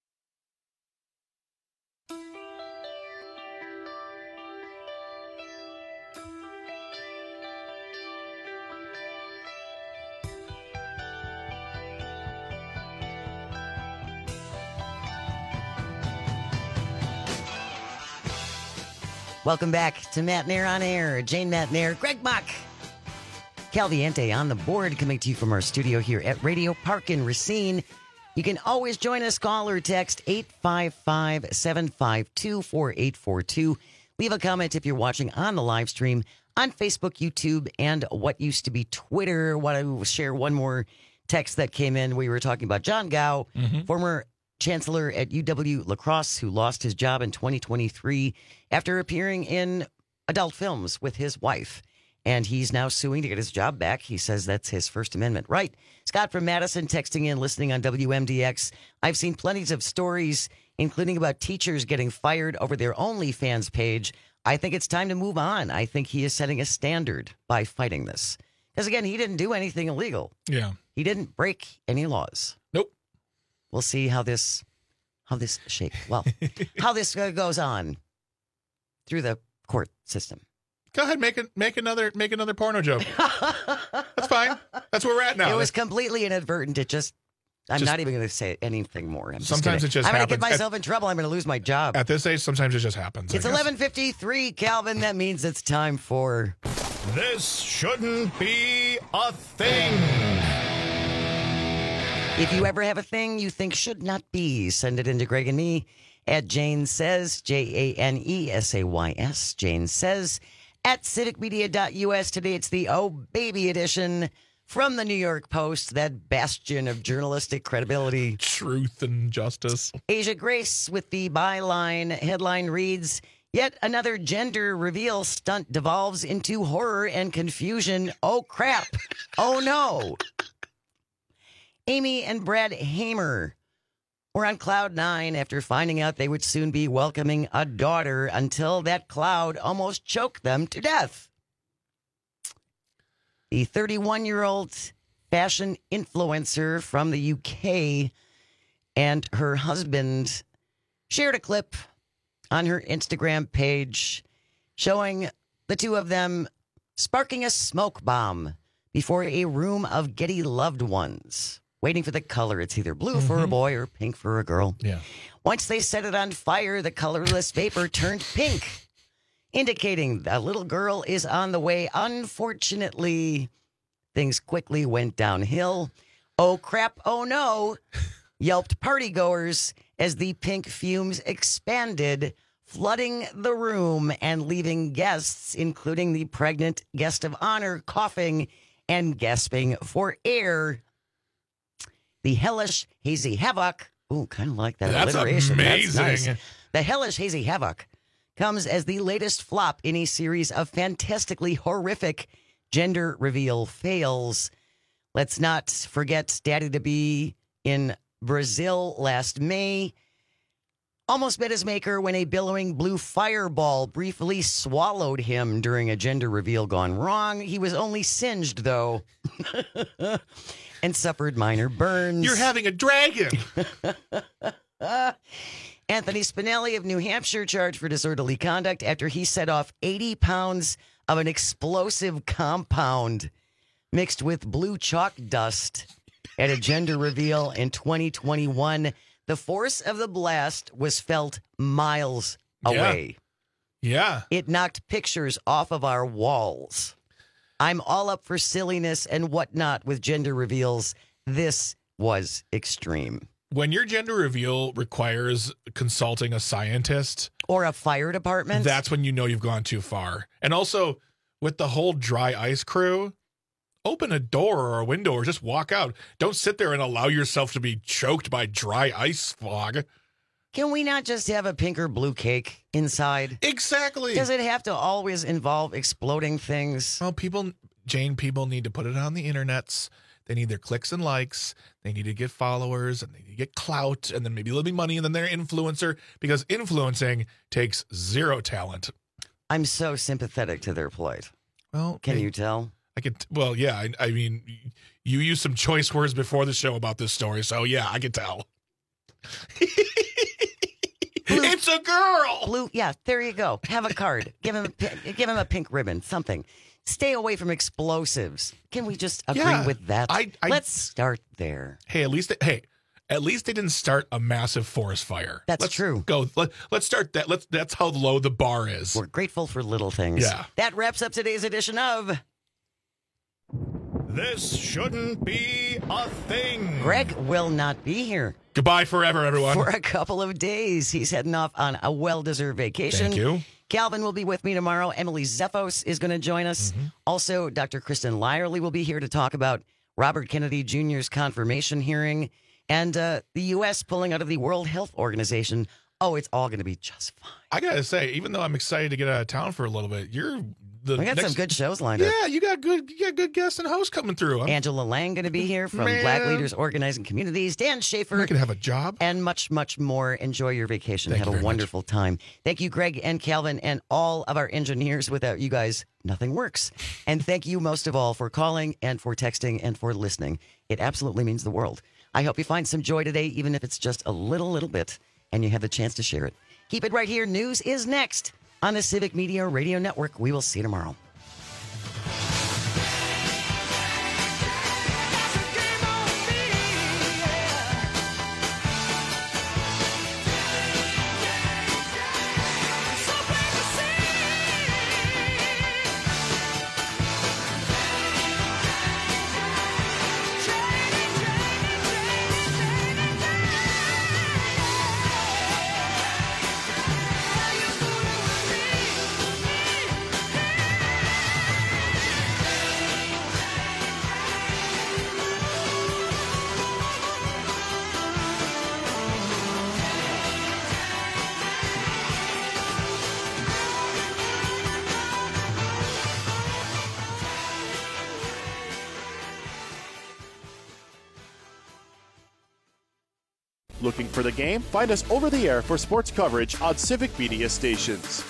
Welcome back to Matt Nair on Air. Jane Matt Nair, Greg Bach, Calviente on the board, coming to you from our studio here at Radio Park in Racine. You can always join us. Call or text eight five five, seven five two, four eight four two. Leave a comment if you're watching on the live stream on Facebook, YouTube, and what used to be Twitter. Want to share one more text that came in. We were talking about John Gow, Mhm. former chancellor at U W La Crosse, who lost his job in twenty twenty-three after appearing in adult films with his wife. And he's now suing to get his job back. He says that's his First Amendment right. Scott from Madison texting in, listening on W M D X. I've seen plenty of stories, including about teachers getting fired over their OnlyFans page. I think it's time to move on. I think he is setting a standard by fighting this. Because, again, he didn't do anything illegal. Yeah. He didn't break any laws. Nope. We'll see how this, how this shakes. Well, how this uh, goes on through the court system. Go ahead, make it, make another, make another porno joke. That's fine. That's where we're at now. It was completely inadvertent. It just, I'm Just- not even going to say anything more. I'm just Sometimes gonna, it just I'm going to happens. get myself in trouble. I'm going to lose my job. At this age, sometimes it just happens. I It's guess. eleven fifty-three, Calvin. That means it's time for... This shouldn't be a thing. If you ever have a thing you think should not be, send it into Greg and me at Jane Says, J A N E S A Y S, Jane Says, at civic media dot U S. Today it's the Oh Baby edition from the New York Post, that bastion of journalistic credibility. Truth and justice. Asia Grace with the byline. Headline reads, yet another gender reveal stunt devolves into horror and confusion. Oh, crap. Oh, no. Amy and Brad Hamer were on cloud nine after finding out they would soon be welcoming a daughter, until that cloud almost choked them to death. The thirty-one-year-old fashion influencer from the U K and her husband shared a clip on her Instagram page showing the two of them sparking a smoke bomb before a room of giddy loved ones. waiting for the color. It's either blue for a boy or pink for a girl. Yeah. Once they set it on fire, the colorless vapor turned pink, indicating a little girl is on the way. Unfortunately, things quickly went downhill. Oh, crap. Oh, no. Yelped partygoers as the pink fumes expanded, flooding the room and leaving guests, including the pregnant guest of honor, coughing and gasping for air. The hellish hazy havoc. Ooh, kind of like that That's alliteration. amazing. That's nice. The hellish hazy havoc comes as the latest flop in a series of fantastically horrific gender reveal fails. Let's not forget Daddy to Be in Brazil last May. Almost met his maker when a billowing blue fireball briefly swallowed him during a gender reveal gone wrong. He was only singed, though, and suffered minor burns. You're having a dragon. Anthony Spinelli of New Hampshire charged for disorderly conduct after he set off eighty pounds of an explosive compound mixed with blue chalk dust at a gender reveal in twenty twenty-one. The force of the blast was felt miles away. Yeah. It knocked pictures off of our walls. I'm all up for silliness and whatnot with gender reveals. This was extreme. When your gender reveal requires consulting a scientist or a fire department, that's when you know you've gone too far. And also, with the whole dry ice crew, open a door or a window or just walk out. Don't sit there and allow yourself to be choked by dry ice fog. Can we not just have a pink or blue cake inside? Exactly. Does it have to always involve exploding things? Well, people, Jane, people need to put it on the internets. They need their clicks and likes. They need to get followers and they need to get clout and then maybe a little bit of money and then they're influencer because influencing takes zero talent. I'm so sympathetic to their plight. Well, can I, you tell? I could. Well, yeah. I, I mean, you used some choice words before the show about this story, so yeah, I could tell. Blue, it's a girl. Blue. Yeah, there you go. Have a card. give him. A, give him a pink ribbon. Something. Stay away from explosives. Can we just agree Yeah, with that? I- I- Let's start there. Hey, at least. They, hey. At least they didn't start a massive forest fire. That's let's true. Go. Let, let's start that. Let's. That's how low the bar is. We're grateful for little things. Yeah. That wraps up today's edition of This Shouldn't Be a Thing. Greg will not be here Goodbye forever, everyone. for a couple of days. He's heading off on a well-deserved vacation. Thank you. Calvin will be with me tomorrow. Emily Zephos is going to join us. Mm-hmm. Also, Doctor Kristen Lyerly will be here to talk about Robert Kennedy Junior's confirmation hearing and uh, the U S pulling out of the World Health Organization. Oh, it's all going to be just fine. I gotta say, even though I'm excited to get out of town for a little bit, you're the. We got next, some good shows lined up. Yeah, you got good. You got good guests and hosts coming through. I'm, Angela Lang going to be here from Man. Black Leaders Organizing Communities. Dan Schaefer. I could have a job. And much, much more. Enjoy your vacation. Thank Have you a very wonderful time. Thank you, Greg and Calvin, and all of our engineers. Without you guys, nothing works. And thank you most of all for calling and for texting and for listening. It absolutely means the world. I hope you find some joy today, even if it's just a little, little bit, and you have the chance to share it. Keep it right here. News is next on the Civic Media Radio Network. We will see you tomorrow. Looking for the game? Find us over the air for sports coverage on Civic Media stations.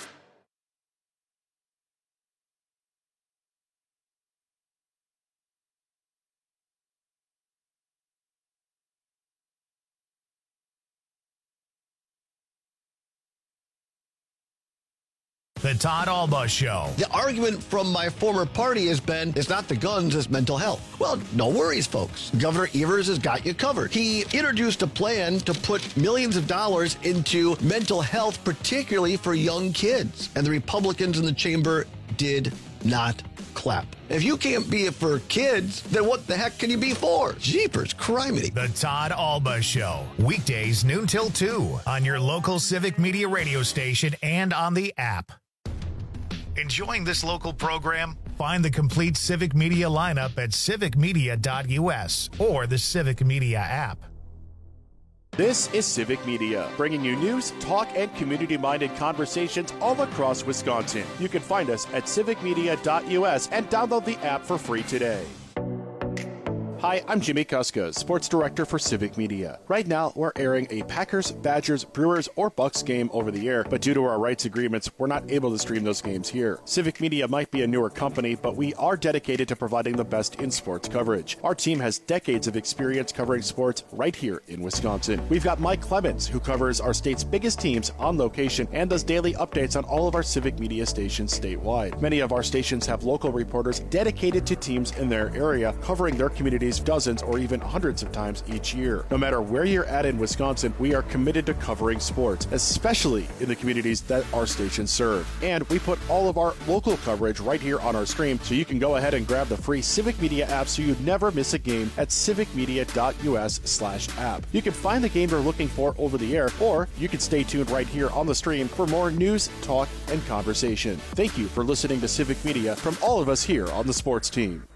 The Todd Alba Show. The argument from my former party has been, it's not the guns, it's mental health. Well, no worries, folks. Governor Evers has got you covered. He introduced a plan to put millions of dollars into mental health, particularly for young kids. And the Republicans in the chamber did not clap. If you can't be it for kids, then what the heck can you be for? Jeepers criminy. The Todd Alba Show. Weekdays noon till two on your local Civic Media radio station and on the app. Enjoying this local program? Find the complete Civic Media lineup at civic media dot u s or the Civic Media app. This is Civic Media, bringing you news, talk, and community-minded conversations all across Wisconsin. You can find us at civic media dot u s and download the app for free today. Hi, I'm Jimmy Kuska, Sports Director for Civic Media. Right now, we're airing a Packers, Badgers, Brewers, or Bucks game over the air, but due to our rights agreements, we're not able to stream those games here. Civic Media might be a newer company, but we are dedicated to providing the best in sports coverage. Our team has decades of experience covering sports right here in Wisconsin. We've got Mike Clemens, who covers our state's biggest teams on location and does daily updates on all of our Civic Media stations statewide. Many of our stations have local reporters dedicated to teams in their area, covering their communities dozens or even hundreds of times each year. No matter where you're at in Wisconsin, we are committed to covering sports, especially in the communities that our stations serve. And we put all of our local coverage right here on our stream, so you can go ahead and grab the free Civic Media app so you never miss a game at civic media dot u s slash app. You can find the game you're looking for over the air, or you can stay tuned right here on the stream for more news, talk, and conversation. Thank you for listening to Civic Media from all of us here on the sports team.